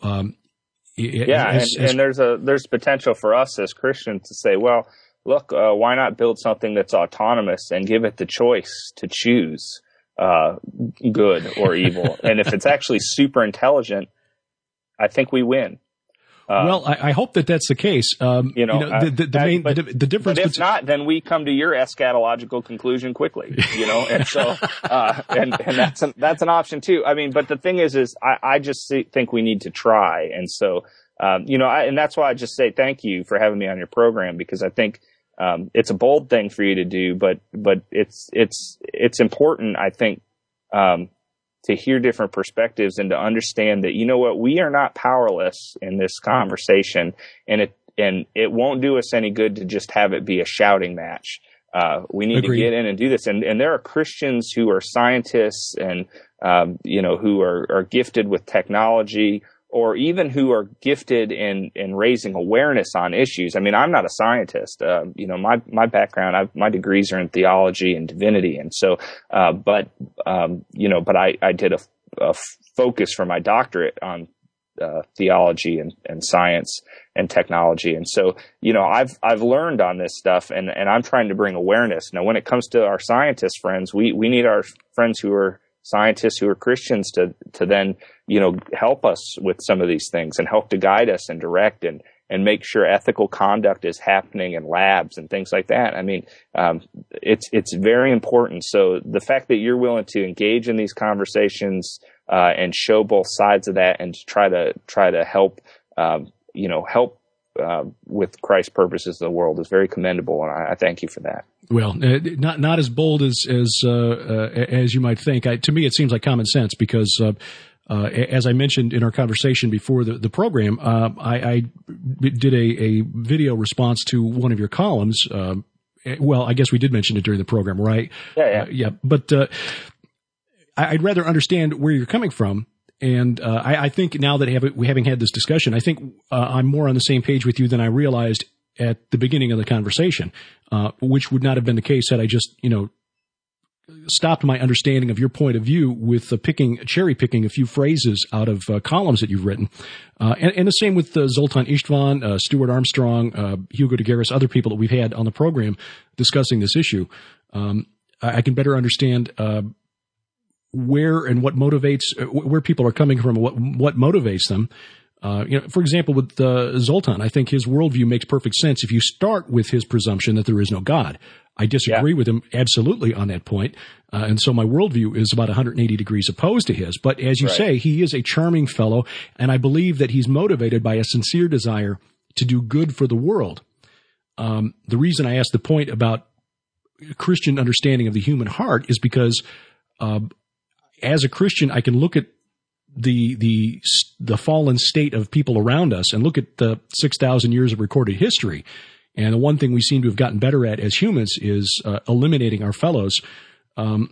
there's potential for us as Christians to say, well, look, why not build something that's autonomous and give it the choice to choose good or evil? And if it's actually super intelligent, I think we win. Well, I hope that that's the case. The difference. But if not, then we come to your eschatological conclusion quickly. And so and that's an option too. I mean, but the thing is I just think we need to try. And so and that's why I just say thank you for having me on your program, because I think it's a bold thing for you to do, but it's important, I think, to hear different perspectives and to understand that, we are not powerless in this conversation, and it won't do us any good to just have it be a shouting match. We need to get in and do this. And there are Christians who are scientists and, who are gifted with technology, or even who are gifted in raising awareness on issues. I mean, I'm not a scientist. My background, my degrees are in theology and divinity. And so, but I did a focus for my doctorate on theology and science and technology. And so, I've learned on this stuff, and I'm trying to bring awareness. Now, when it comes to our scientist friends, we need our friends who are scientists who are Christians to then, help us with some of these things and help to guide us and direct and make sure ethical conduct is happening in labs and things like that. I mean, it's very important. So the fact that you're willing to engage in these conversations, and show both sides of that, and to try to help, with Christ's purposes in the world is very commendable. And I thank you for that. Well, not as bold as you might think. To me, it seems like common sense, because as I mentioned in our conversation before the program, I did a video response to one of your columns. Well, I guess we did mention it during the program, right? Yeah. But I'd rather understand where you're coming from. And I think now that having had this discussion, I think I'm more on the same page with you than I realized at the beginning of the conversation, which would not have been the case had I just, stopped my understanding of your point of view with cherry picking a few phrases out of columns that you've written. And the same with Zoltan Istvan, Stuart Armstrong, Hugo de Garis, other people that we've had on the program discussing this issue. I can better understand where and what motivates, where people are coming from, what motivates them. For example, with Zoltan, I think his worldview makes perfect sense if you start with his presumption that there is no God. I disagree with him absolutely on that point. And so my worldview is about 180 degrees opposed to his. But as you say, he is a charming fellow, and I believe that he's motivated by a sincere desire to do good for the world. The reason I asked the point about Christian understanding of the human heart is because as a Christian, I can look at the fallen state of people around us and look at the 6,000 years of recorded history. And the one thing we seem to have gotten better at as humans is eliminating our fellows. And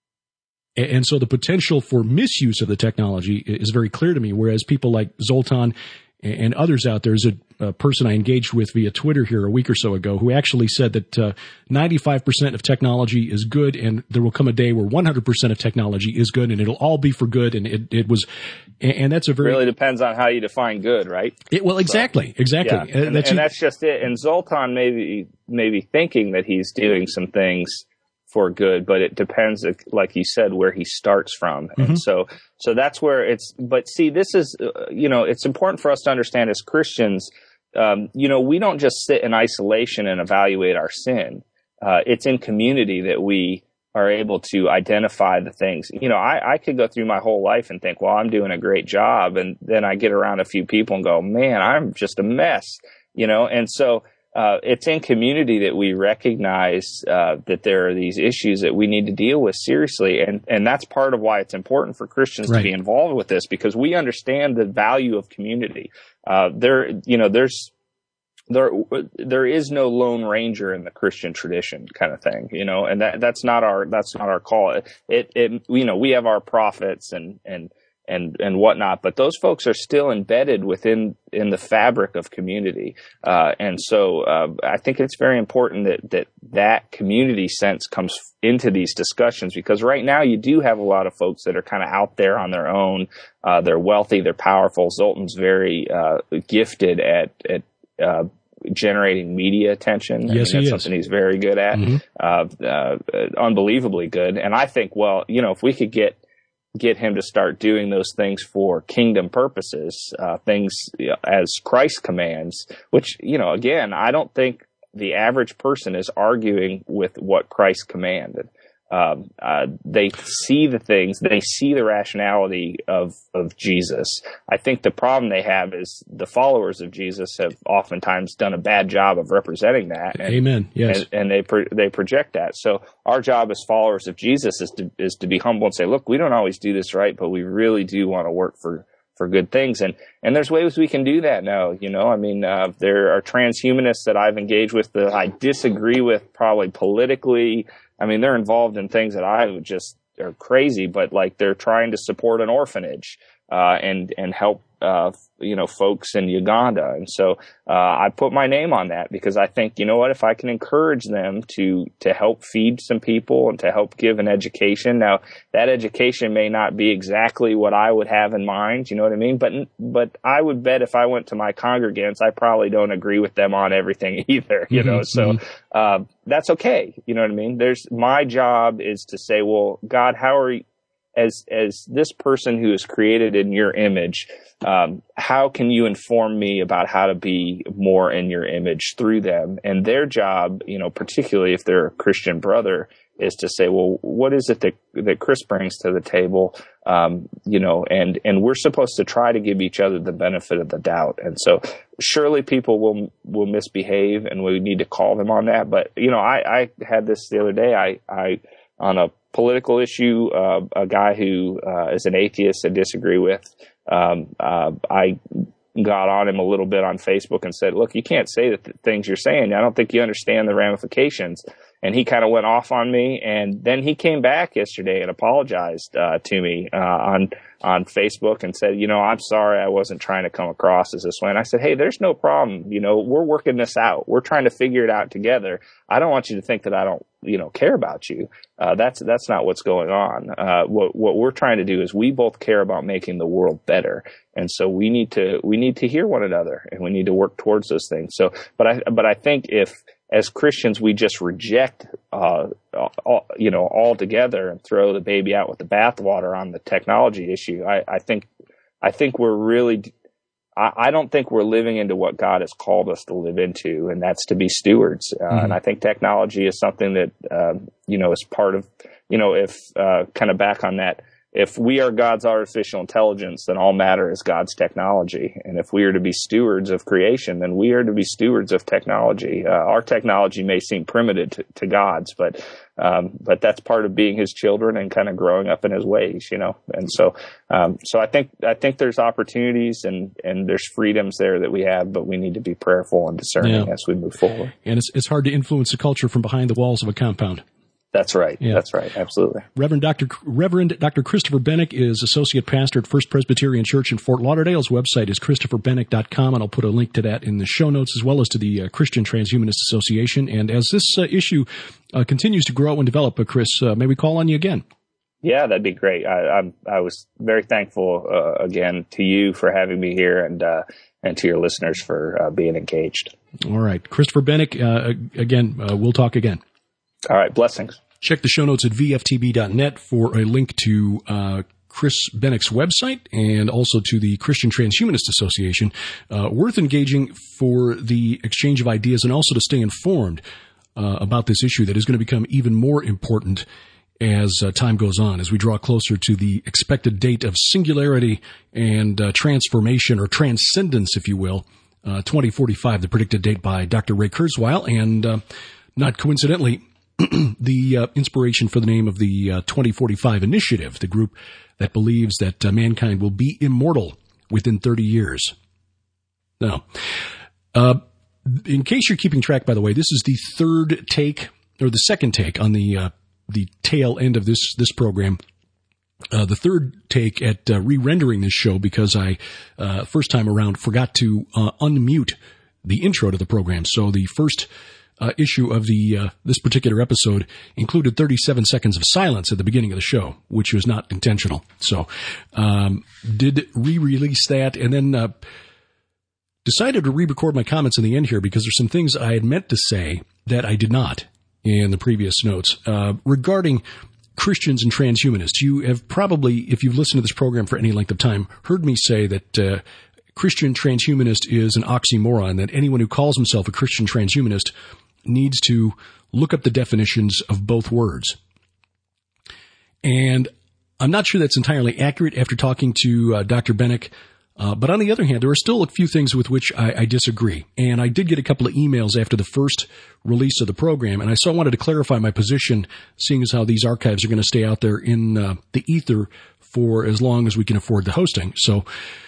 so the potential for misuse of the technology is very clear to me, whereas people like Zoltan and others out there, is a person I engaged with via Twitter here a week or so ago who actually said that 95% of technology is good, and there will come a day where 100% of technology is good, and it'll all be for good. And and that's a very really depends on how you define good, right? Exactly. Yeah. And that's just it. And Zoltan may be thinking that he's doing some things for good, but it depends, like you said, where he starts from. Mm-hmm. And so that's where but see, this is, it's important for us to understand as Christians, we don't just sit in isolation and evaluate our sin. It's in community that we are able to identify the things. I could go through my whole life and think, well, I'm doing a great job. And then I get around a few people and go, man, I'm just a mess, and so, it's in community that we recognize that there are these issues that we need to deal with seriously, and that's part of why it's important for Christians to be involved with this, because we understand the value of community. There is no Lone Ranger in the Christian tradition, kind of thing, and that's not our call. We have our prophets and whatnot, but those folks are still embedded in the fabric of community. And so I think it's very important that community sense comes into these discussions, because right now you do have a lot of folks that are kind of out there on their own. They're wealthy, they're powerful. Zoltan's very gifted at generating media attention. Yes, that's something he's very good at, unbelievably good. And I think, if we could get him to start doing those things for kingdom purposes, things as Christ commands, which, again, I don't think the average person is arguing with what Christ commanded. They see the things, they see the rationality of Jesus. I think the problem they have is the followers of Jesus have oftentimes done a bad job of representing that. Amen. Yes. And they project that. So our job as followers of Jesus is to be humble and say, look, we don't always do this right, but we really do want to work for good things. And there's ways we can do that now. There are transhumanists that I've engaged with that I disagree with probably politically. They're involved in things that I would just are crazy, but like they're trying to support an orphanage, and help, folks in Uganda. And so, I put my name on that because I think, if I can encourage them to help feed some people and to help give an education. Now, that education may not be exactly what I would have in mind, you know what I mean? But I would bet if I went to my congregants, I probably don't agree with them on everything either, So, that's okay. You know what I mean? My job is to say, well, God, how are you, as this person who is created in your image, how can you inform me about how to be more in your image through them? And their job, particularly if they're a Christian brother, is to say, well, what is it that Chris brings to the table? And we're supposed to try to give each other the benefit of the doubt. And so surely people will misbehave and we need to call them on that. But, I had this the other day, I on a political issue, a guy who is an atheist I disagree with, I got on him a little bit on Facebook and said, look, you can't say the things you're saying. I don't think you understand the ramifications. And he kind of went off on me. And then he came back yesterday and apologized to me on Facebook and said, I'm sorry, I wasn't trying to come across as this way. And I said, hey, there's no problem. We're working this out. We're trying to figure it out together. I don't want you to think that I care about you. That's not what's going on. What we're trying to do is we both care about making the world better. And so we need to hear one another, and we need to work towards those things. So, but I think if, as Christians, we just reject, altogether and throw the baby out with the bathwater on the technology issue, I think we're really, I don't think we're living into what God has called us to live into, and that's to be stewards. And I think technology is something that, is part of, if kind of back on that, if we are God's artificial intelligence, then all matter is God's technology. And if we are to be stewards of creation, then we are to be stewards of technology. Our technology may seem primitive to God's, but that's part of being his children and kind of growing up in his ways, And so I think there's opportunities and there's freedoms there that we have, but we need to be prayerful and discerning as we move forward. And it's hard to influence the culture from behind the walls of a compound. That's right. Yeah. That's right. Absolutely. Reverend Dr. Christopher Bennick is Associate Pastor at First Presbyterian Church in Fort Lauderdale. His website is ChristopherBennick.com, and I'll put a link to that in the show notes, as well as to the Christian Transhumanist Association. And as this issue continues to grow and develop, Chris, may we call on you again? Yeah, that'd be great. I was very thankful again to you for having me here, and to your listeners for being engaged. All right. Christopher Bennick, again, we'll talk again. All right. Blessings. Check the show notes at vftb.net for a link to Chris Bennick's website and also to the Christian Transhumanist Association. Worth engaging for the exchange of ideas and also to stay informed about this issue that is going to become even more important as time goes on, as we draw closer to the expected date of singularity and transformation, or transcendence, if you will, 2045, the predicted date by Dr. Ray Kurzweil, and not coincidentally, the inspiration for the name of the 2045 Initiative, the group that believes that mankind will be immortal within 30 years. Now, in case you're keeping track, by the way, this is the third take, or the second take on the tail end of this program. The third take at re-rendering this show, because I, first time around, forgot to unmute the intro to the program. So the first issue of this particular episode included 37 seconds of silence at the beginning of the show, which was not intentional. So did re-release that, and then decided to re-record my comments in the end here, because there's some things I had meant to say that I did not in the previous notes regarding Christians and transhumanists. You have probably, if you've listened to this program for any length of time, heard me say that Christian transhumanist is an oxymoron, that anyone who calls himself a Christian transhumanist needs to look up the definitions of both words. And I'm not sure that's entirely accurate after talking to Dr. Bennick. But on the other hand, there are still a few things with which I disagree. And I did get a couple of emails after the first release of the program, and I wanted to clarify my position, seeing as how these archives are going to stay out there in the ether for as long as we can afford the hosting. So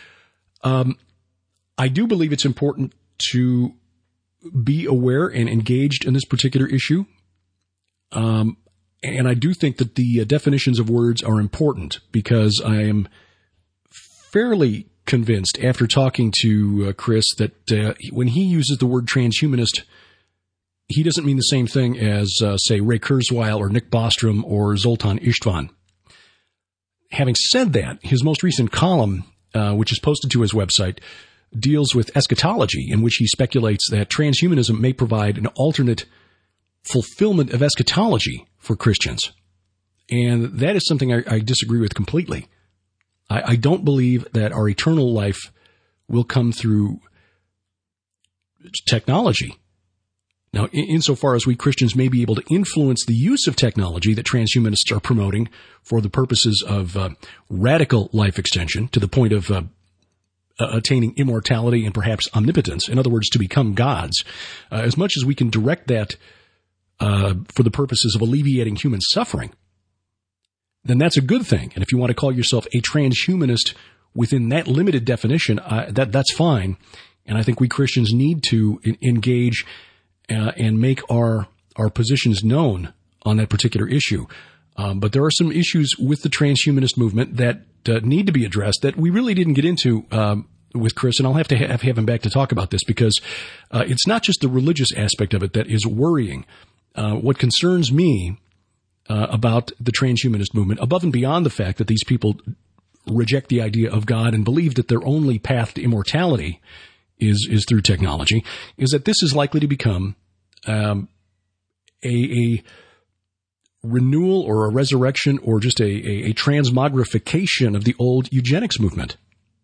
I do believe it's important to be aware and engaged in this particular issue. And I do think that the definitions of words are important, because I am fairly convinced after talking to Chris that when he uses the word transhumanist, he doesn't mean the same thing as, say, Ray Kurzweil or Nick Bostrom or Zoltan Istvan. Having said that, his most recent column, which is posted to his website, deals with eschatology, in which he speculates that transhumanism may provide an alternate fulfillment of eschatology for Christians. And that is something I disagree with completely. I don't believe that our eternal life will come through technology. Now, insofar as we Christians may be able to influence the use of technology that transhumanists are promoting for the purposes of radical life extension to the point of attaining immortality and perhaps omnipotence, in other words, to become gods, as much as we can direct that for the purposes of alleviating human suffering, then that's a good thing. And if you want to call yourself a transhumanist within that limited definition, that's fine. And I think we Christians need to engage and make our positions known on that particular issue. But there are some issues with the transhumanist movement that need to be addressed that we really didn't get into with Chris, and I'll have to have him back to talk about this, because it's not just the religious aspect of it that is worrying. what concerns me about the transhumanist movement, above and beyond the fact that these people reject the idea of God and believe that their only path to immortality is through technology, is that this is likely to become a renewal or a resurrection or just a transmogrification of the old eugenics movement.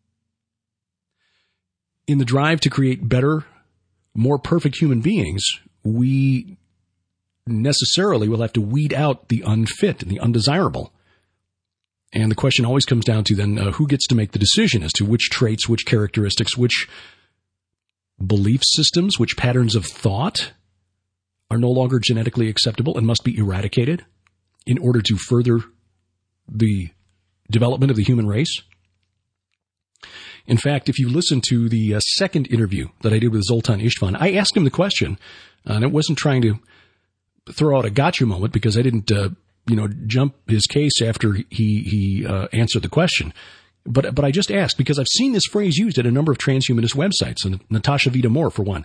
In the drive to create better, more perfect human beings, we necessarily will have to weed out the unfit and the undesirable. And the question always comes down to then who gets to make the decision as to which traits, which characteristics, which belief systems, which patterns of thought are no longer genetically acceptable and must be eradicated in order to further the development of the human race. In fact, if you listen to the second interview that I did with Zoltan Istvan, I asked him the question, and it wasn't trying to throw out a gotcha moment because I didn't, jump his case after he answered the question. But I just asked because I've seen this phrase used at a number of transhumanist websites, and Natasha Vita-Moore for one.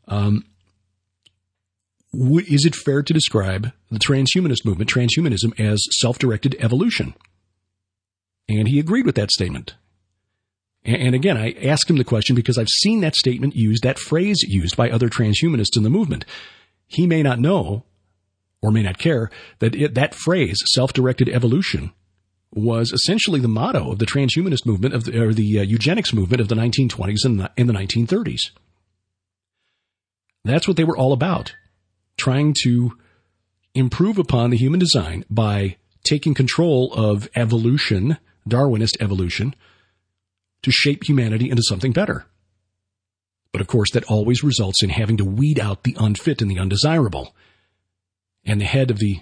Is it fair to describe the transhumanist movement, transhumanism, as self-directed evolution? And he agreed with that statement. And again, I asked him the question because I've seen that statement used, that phrase used by other transhumanists in the movement. He may not know or may not care that that phrase, self-directed evolution, was essentially the motto of the transhumanist movement or the eugenics movement of the 1920s and in the 1930s. That's what they were all about, trying to improve upon the human design by taking control of evolution, Darwinist evolution, to shape humanity into something better. But of course, that always results in having to weed out the unfit and the undesirable. And the head of the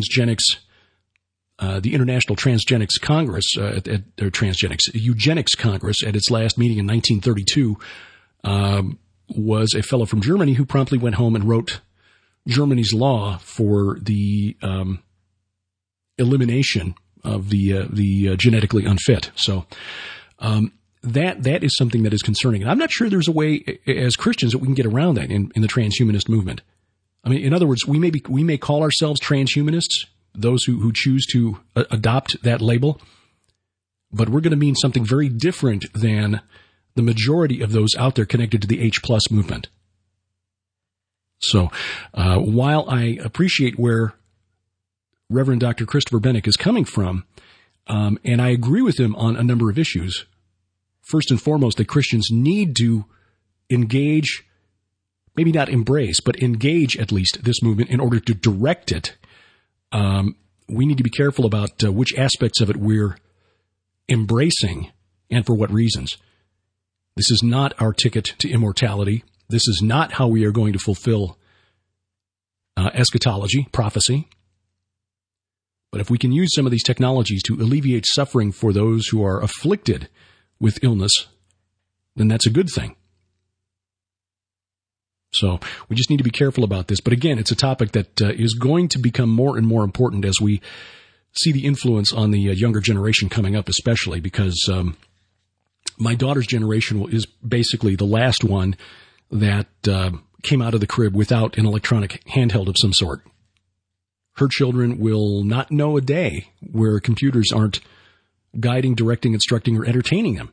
the International Transgenics Congress, Eugenics Congress, at its last meeting in 1932, was a fellow from Germany who promptly went home and wrote Germany's law for the elimination of the genetically unfit. So that is something that is concerning. And I'm not sure there's a way as Christians that we can get around that in the transhumanist movement. I mean, in other words, we may call ourselves transhumanists, those who choose to adopt that label, but we're going to mean something very different than the majority of those out there connected to the H+ movement. So while I appreciate where Reverend Dr. Christopher Bennick is coming from, and I agree with him on a number of issues, first and foremost, that Christians need to engage, maybe not embrace, but engage at least this movement in order to direct it. We need to be careful about which aspects of it we're embracing and for what reasons. This is not our ticket to immortality. This is not how we are going to fulfill eschatology, prophecy. But if we can use some of these technologies to alleviate suffering for those who are afflicted with illness, then that's a good thing. So we just need to be careful about this. But again, it's a topic that is going to become more and more important as we see the influence on the younger generation coming up, especially because my daughter's generation is basically the last one that came out of the crib without an electronic handheld of some sort. Her children will not know a day where computers aren't guiding, directing, instructing, or entertaining them.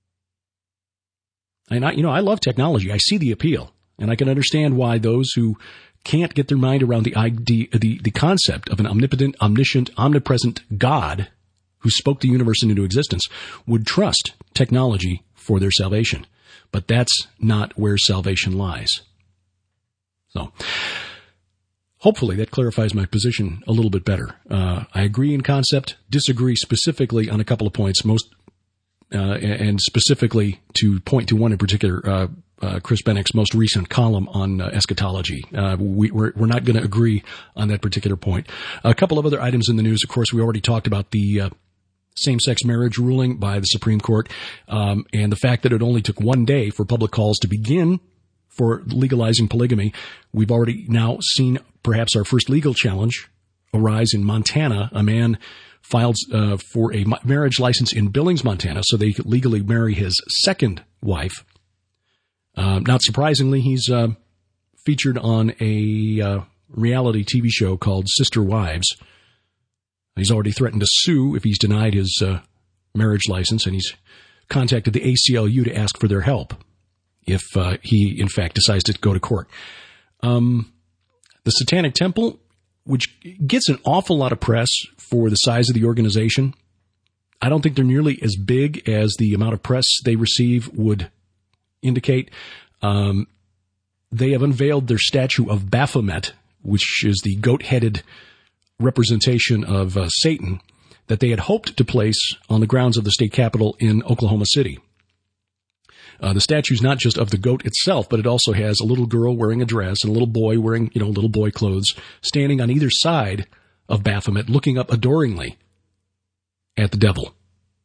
And I love technology. I see the appeal. And I can understand why those who can't get their mind around the concept of an omnipotent, omniscient, omnipresent God who spoke the universe into existence would trust technology for their salvation. But that's not where salvation lies. So hopefully that clarifies my position a little bit better. I agree in concept, disagree specifically on a couple of points, and specifically to point to one in particular, Chris Bennick's most recent column on eschatology. We're not going to agree on that particular point. A couple of other items in the news. Of course, we already talked about the same-sex marriage ruling by the Supreme Court, and the fact that it only took one day for public calls to begin for legalizing polygamy. We've already now seen perhaps our first legal challenge arise in Montana. A man filed for a marriage license in Billings, Montana, so they could legally marry his second wife. Not surprisingly, he's featured on a reality TV show called Sister Wives. He's already threatened to sue if he's denied his marriage license, and he's contacted the ACLU to ask for their help if he, in fact, decides to go to court. The Satanic Temple, which gets an awful lot of press for the size of the organization, I don't think they're nearly as big as the amount of press they receive would indicate. They have unveiled their statue of Baphomet, which is the goat-headed representation of Satan, that they had hoped to place on the grounds of the state capitol in Oklahoma City. The statue is not just of the goat itself, but it also has a little girl wearing a dress and a little boy wearing, little boy clothes, standing on either side of Baphomet, looking up adoringly at the devil.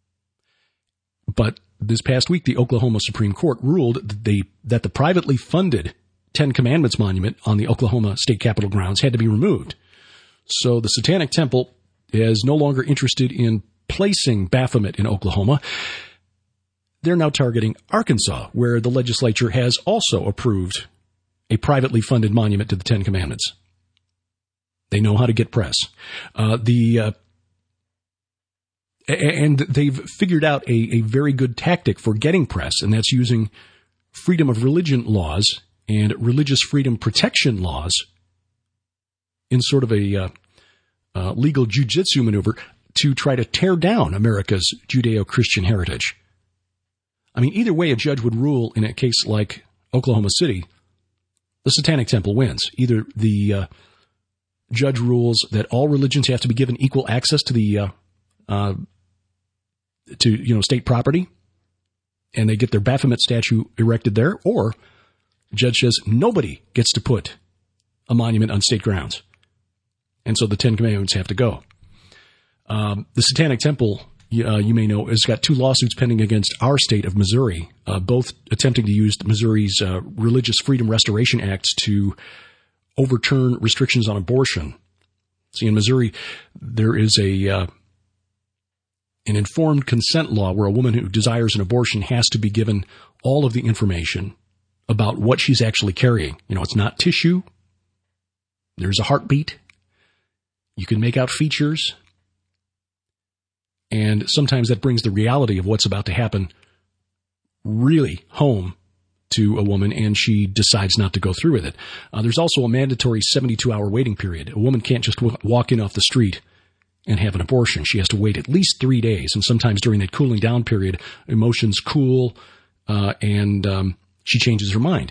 But this past week, the Oklahoma Supreme Court ruled that the privately funded Ten Commandments monument on the Oklahoma state capitol grounds had to be removed. So the Satanic Temple is no longer interested in placing Baphomet in Oklahoma. They're now targeting Arkansas, where the legislature has also approved a privately funded monument to the Ten Commandments. They know how to get press. And they've figured out a very good tactic for getting press, and that's using freedom of religion laws and religious freedom protection laws in sort of a legal jujitsu maneuver to try to tear down America's Judeo-Christian heritage. I mean, either way a judge would rule in a case like Oklahoma City, the Satanic Temple wins. Either the judge rules that all religions have to be given equal access to the state property, and they get their Baphomet statue erected there, or the judge says nobody gets to put a monument on state grounds. And so the Ten Commandments have to go. The Satanic Temple, you may know, has got 2 lawsuits pending against our state of Missouri, both attempting to use Missouri's Religious Freedom Restoration Act to overturn restrictions on abortion. See, in Missouri, there is an informed consent law where a woman who desires an abortion has to be given all of the information about what she's actually carrying. It's not tissue. There's a heartbeat. You can make out features. And sometimes that brings the reality of what's about to happen really home to a woman, and she decides not to go through with it. There's also a mandatory 72-hour waiting period. A woman can't just walk in off the street and have an abortion. She has to wait at least 3 days, and sometimes during that cooling down period, emotions cool, and she changes her mind.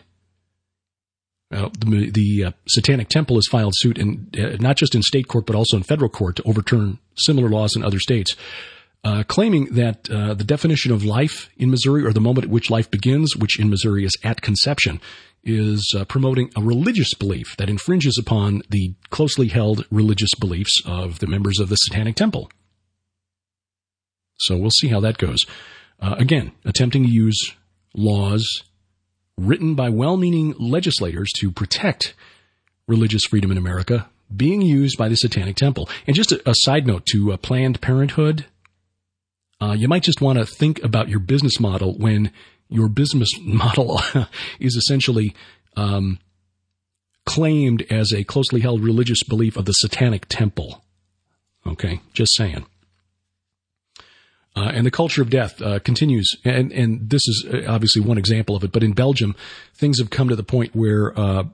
The Satanic Temple has filed suit not just in state court, but also in federal court to overturn similar laws in other states, claiming that the definition of life in Missouri, or the moment at which life begins, which in Missouri is at conception, is promoting a religious belief that infringes upon the closely held religious beliefs of the members of the Satanic Temple. So we'll see how that goes. Again, attempting to use laws written by well-meaning legislators to protect religious freedom in America being used by the Satanic Temple. And just a side note to Planned Parenthood, you might just want to think about your business model when your business model is essentially claimed as a closely held religious belief of the Satanic Temple. Okay, just saying. And the culture of death continues, and this is obviously one example of it, but in Belgium, things have come to the point where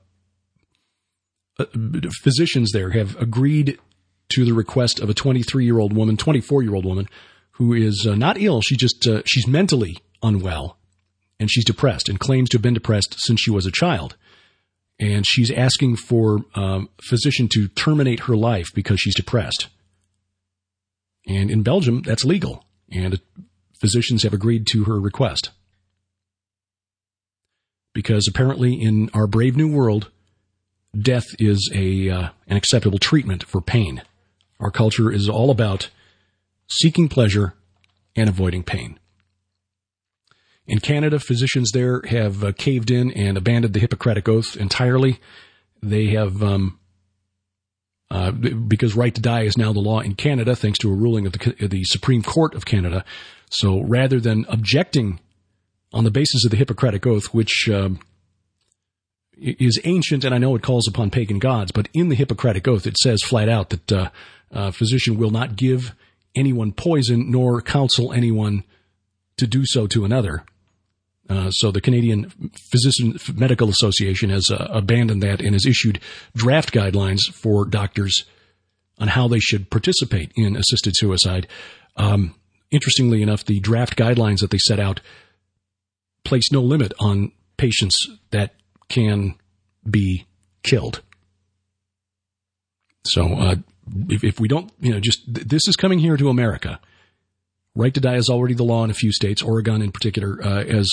physicians there have agreed to the request of a 24-year-old woman who is not ill, she's mentally unwell, and she's depressed, and claims to have been depressed since she was a child. And she's asking for a physician to terminate her life because she's depressed. And in Belgium, that's legal. And physicians have agreed to her request. Because apparently in our brave new world, death is an acceptable treatment for pain. Our culture is all about seeking pleasure and avoiding pain. In Canada, physicians there have caved in and abandoned the Hippocratic Oath entirely. They have... because right to die is now the law in Canada, thanks to a ruling of the Supreme Court of Canada. So rather than objecting on the basis of the Hippocratic Oath, which, is ancient, and I know it calls upon pagan gods, but in the Hippocratic Oath, it says flat out that a physician will not give anyone poison nor counsel anyone to do so to another. So the Canadian Physician Medical Association has abandoned that and has issued draft guidelines for doctors on how they should participate in assisted suicide. Interestingly enough, the draft guidelines that they set out place no limit on patients that can be killed. So if we don't, this is coming here to America. Right to die is already the law in a few states, Oregon in particular, is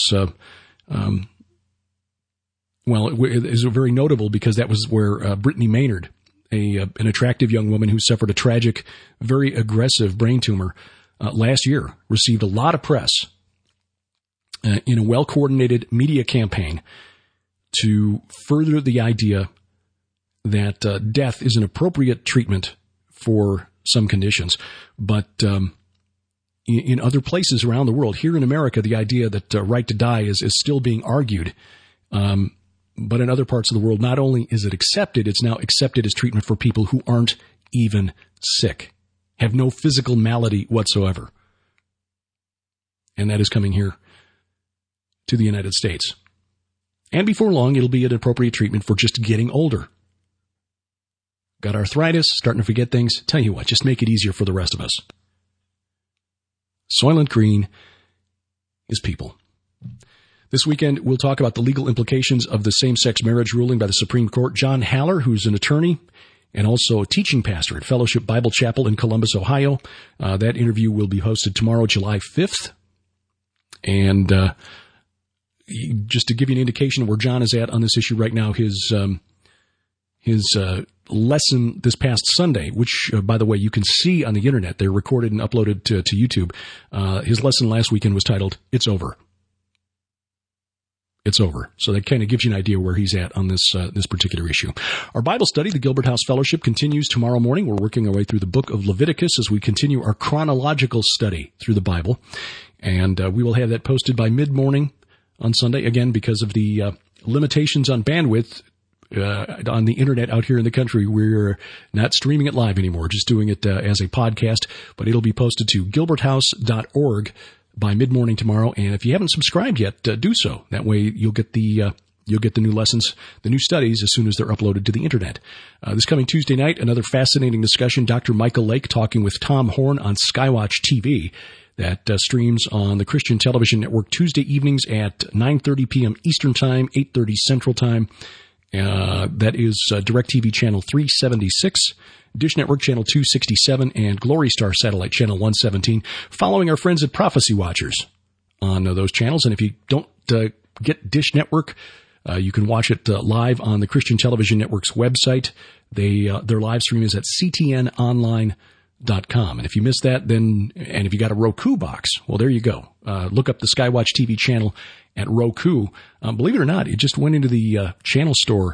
very notable because that was where Brittany Maynard, an attractive young woman who suffered a tragic, very aggressive brain tumor last year, received a lot of press in a well-coordinated media campaign to further the idea that death is an appropriate treatment for some conditions, but in other places around the world, here in America, the idea that right to die is still being argued. But in other parts of the world, not only is it accepted, it's now accepted as treatment for people who aren't even sick, have no physical malady whatsoever. And that is coming here to the United States. And before long, it'll be an appropriate treatment for just getting older. Got arthritis, starting to forget things. Tell you what, just make it easier for the rest of us. Soylent Green is people. This weekend, we'll talk about the legal implications of the same-sex marriage ruling by the Supreme Court. John Haller, who's an attorney and also a teaching pastor at Fellowship Bible Chapel in Columbus, Ohio. That interview will be hosted tomorrow, July 5th. And just to give you an indication of where John is at on this issue right now, his lesson this past Sunday, which, by the way, you can see on the internet. They're recorded and uploaded to YouTube. His lesson last weekend was titled, It's Over. It's over. So that kind of gives you an idea where he's at on this particular issue. Our Bible study, the Gilbert House Fellowship, continues tomorrow morning. We're working our way through the book of Leviticus as we continue our chronological study through the Bible. And we will have that posted by mid-morning on Sunday, again, because of the limitations on bandwidth on the internet out here in the country. We're not streaming it live anymore, just doing it as a podcast, but it'll be posted to gilberthouse.org by mid-morning tomorrow. And if you haven't subscribed yet, do so. That way you'll get the new lessons, the new studies, as soon as they're uploaded to the internet. This coming Tuesday night, another fascinating discussion. Dr. Michael Lake talking with Tom Horn on Skywatch TV. That streams on the Christian Television Network Tuesday evenings at 9:30 p.m. Eastern Time, 8:30 Central Time. That is DirecTV Channel 376, Dish Network Channel 267, and Glory Star Satellite Channel 117, following our friends at Prophecy Watchers on those channels. And if you don't get Dish Network, you can watch it live on the Christian Television Network's website. Their live stream is at ctnonline.com. And if you missed that, and if you got a Roku box, well, there you go. Look up the Skywatch TV channel at Roku. Believe it or not, it just went into the channel store,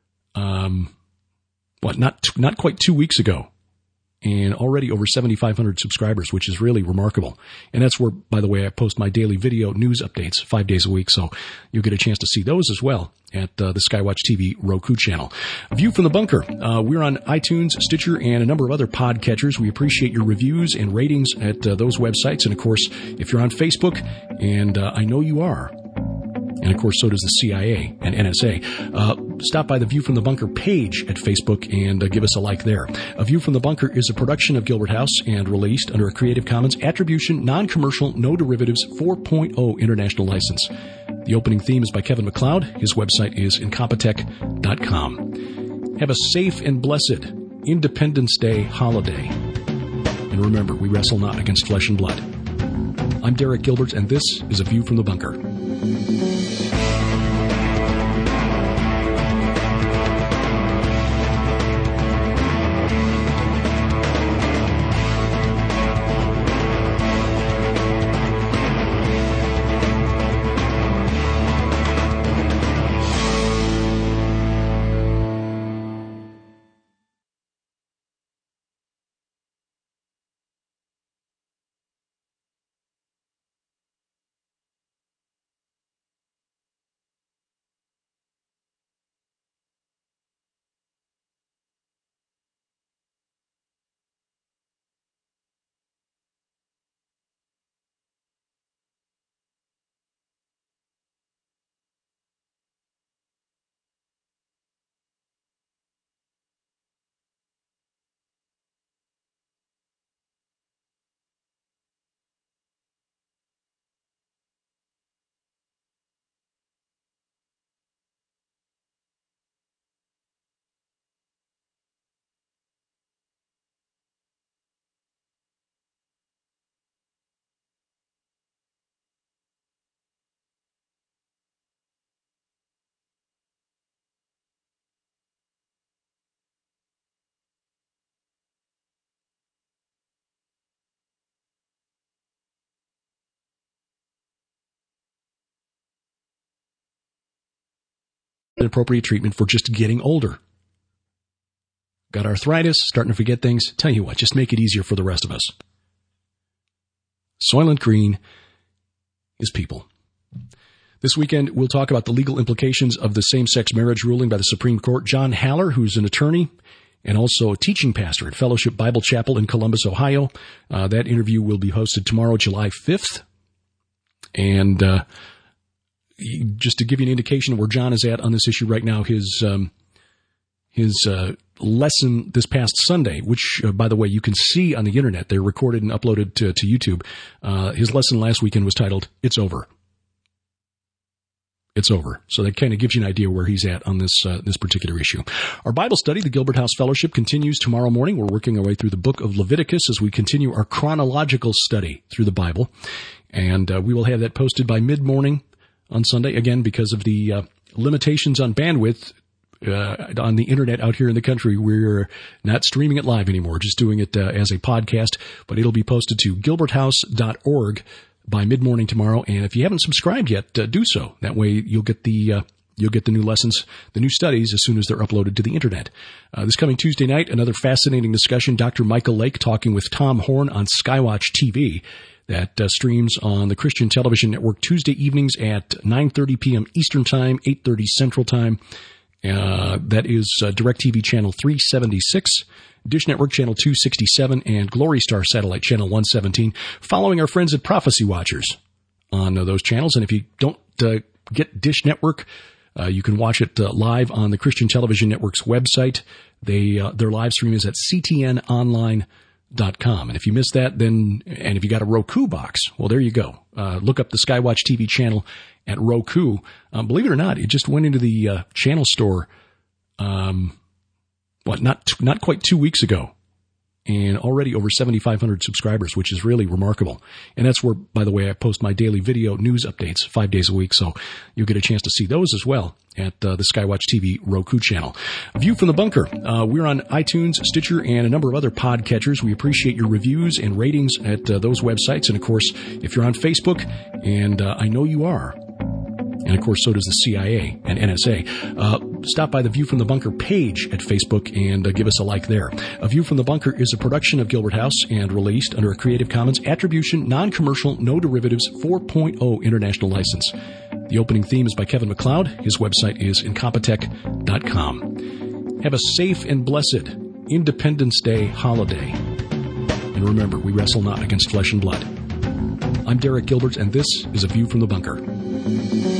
not quite 2 weeks ago, and already over 7,500 subscribers, which is really remarkable. And that's where, by the way, I post my daily video news updates 5 days a week, so you'll get a chance to see those as well at the Skywatch TV Roku channel. A View from the Bunker. We're on iTunes, Stitcher, and a number of other podcatchers. We appreciate your reviews and ratings at those websites. And, of course, if you're on Facebook, and I know you are, and, of course, so does the CIA and NSA. Stop by the View from the Bunker page at Facebook and give us a like there. A View from the Bunker is a production of Gilbert House and released under a Creative Commons Attribution, Non-Commercial, No Derivatives 4.0 International License. The opening theme is by Kevin MacLeod. His website is Incompetech.com. Have a safe and blessed Independence Day holiday. And remember, we wrestle not against flesh and blood. I'm Derek Gilbert, and this is A View from the Bunker. appropriate treatment for just getting older. Got arthritis, starting to forget things? Tell you what, just make it easier for the rest of us. Soylent Green is people. This weekend, we'll talk about the legal implications of the same-sex marriage ruling by the Supreme Court. John Haller, who's an attorney and also a teaching pastor at Fellowship Bible Chapel in Columbus, Ohio. That interview will be hosted tomorrow, July 5th. And just to give you an indication of where John is at on this issue right now, his lesson this past Sunday, which, by the way, you can see on the internet. They're recorded and uploaded to YouTube. His lesson last weekend was titled, It's Over. It's over. So that kind of gives you an idea where he's at on this particular issue. Our Bible study, the Gilbert House Fellowship, continues tomorrow morning. We're working our way through the book of Leviticus as we continue our chronological study through the Bible. And we will have that posted by mid-morning on Sunday, again, because of the limitations on bandwidth on the internet out here in the country. We're not streaming it live anymore, just doing it as a podcast. But it'll be posted to gilberthouse.org by mid-morning tomorrow. And if you haven't subscribed yet, do so. That way you'll get the new lessons, the new studies, as soon as they're uploaded to the internet. This coming Tuesday night, another fascinating discussion. Dr. Michael Lake talking with Tom Horn on Skywatch TV. That streams on the Christian Television Network Tuesday evenings at 9:30 p.m. Eastern Time, 8:30 Central Time. That is DirecTV Channel 376, Dish Network Channel 267, and Glory Star Satellite Channel 117, following our friends at Prophecy Watchers on those channels. And if you don't get Dish Network, you can watch it live on the Christian Television Network's website. Their live stream is at ctnonline.com. And if you missed that, and if you got a Roku box, well, there you go. Look up the Skywatch TV channel at Roku. Believe it or not, it just went into the channel store, not quite 2 weeks ago, and already over 7,500 subscribers, which is really remarkable. And that's where, by the way, I post my daily video news updates 5 days a week, so you'll get a chance to see those as well at the Skywatch TV Roku channel. A View from the Bunker. We're on iTunes, Stitcher, and a number of other podcatchers. We appreciate your reviews and ratings at those websites. And, of course, if you're on Facebook, and I know you are, and, of course, so does the CIA and NSA. Stop by the View from the Bunker page at Facebook and give us a like there. A View from the Bunker is a production of Gilbert House and released under a Creative Commons Attribution, Non-Commercial, No Derivatives 4.0 International License. The opening theme is by Kevin MacLeod. His website is incompetech.com. Have a safe and blessed Independence Day holiday. And remember, we wrestle not against flesh and blood. I'm Derek Gilbert, and this is A View from the Bunker.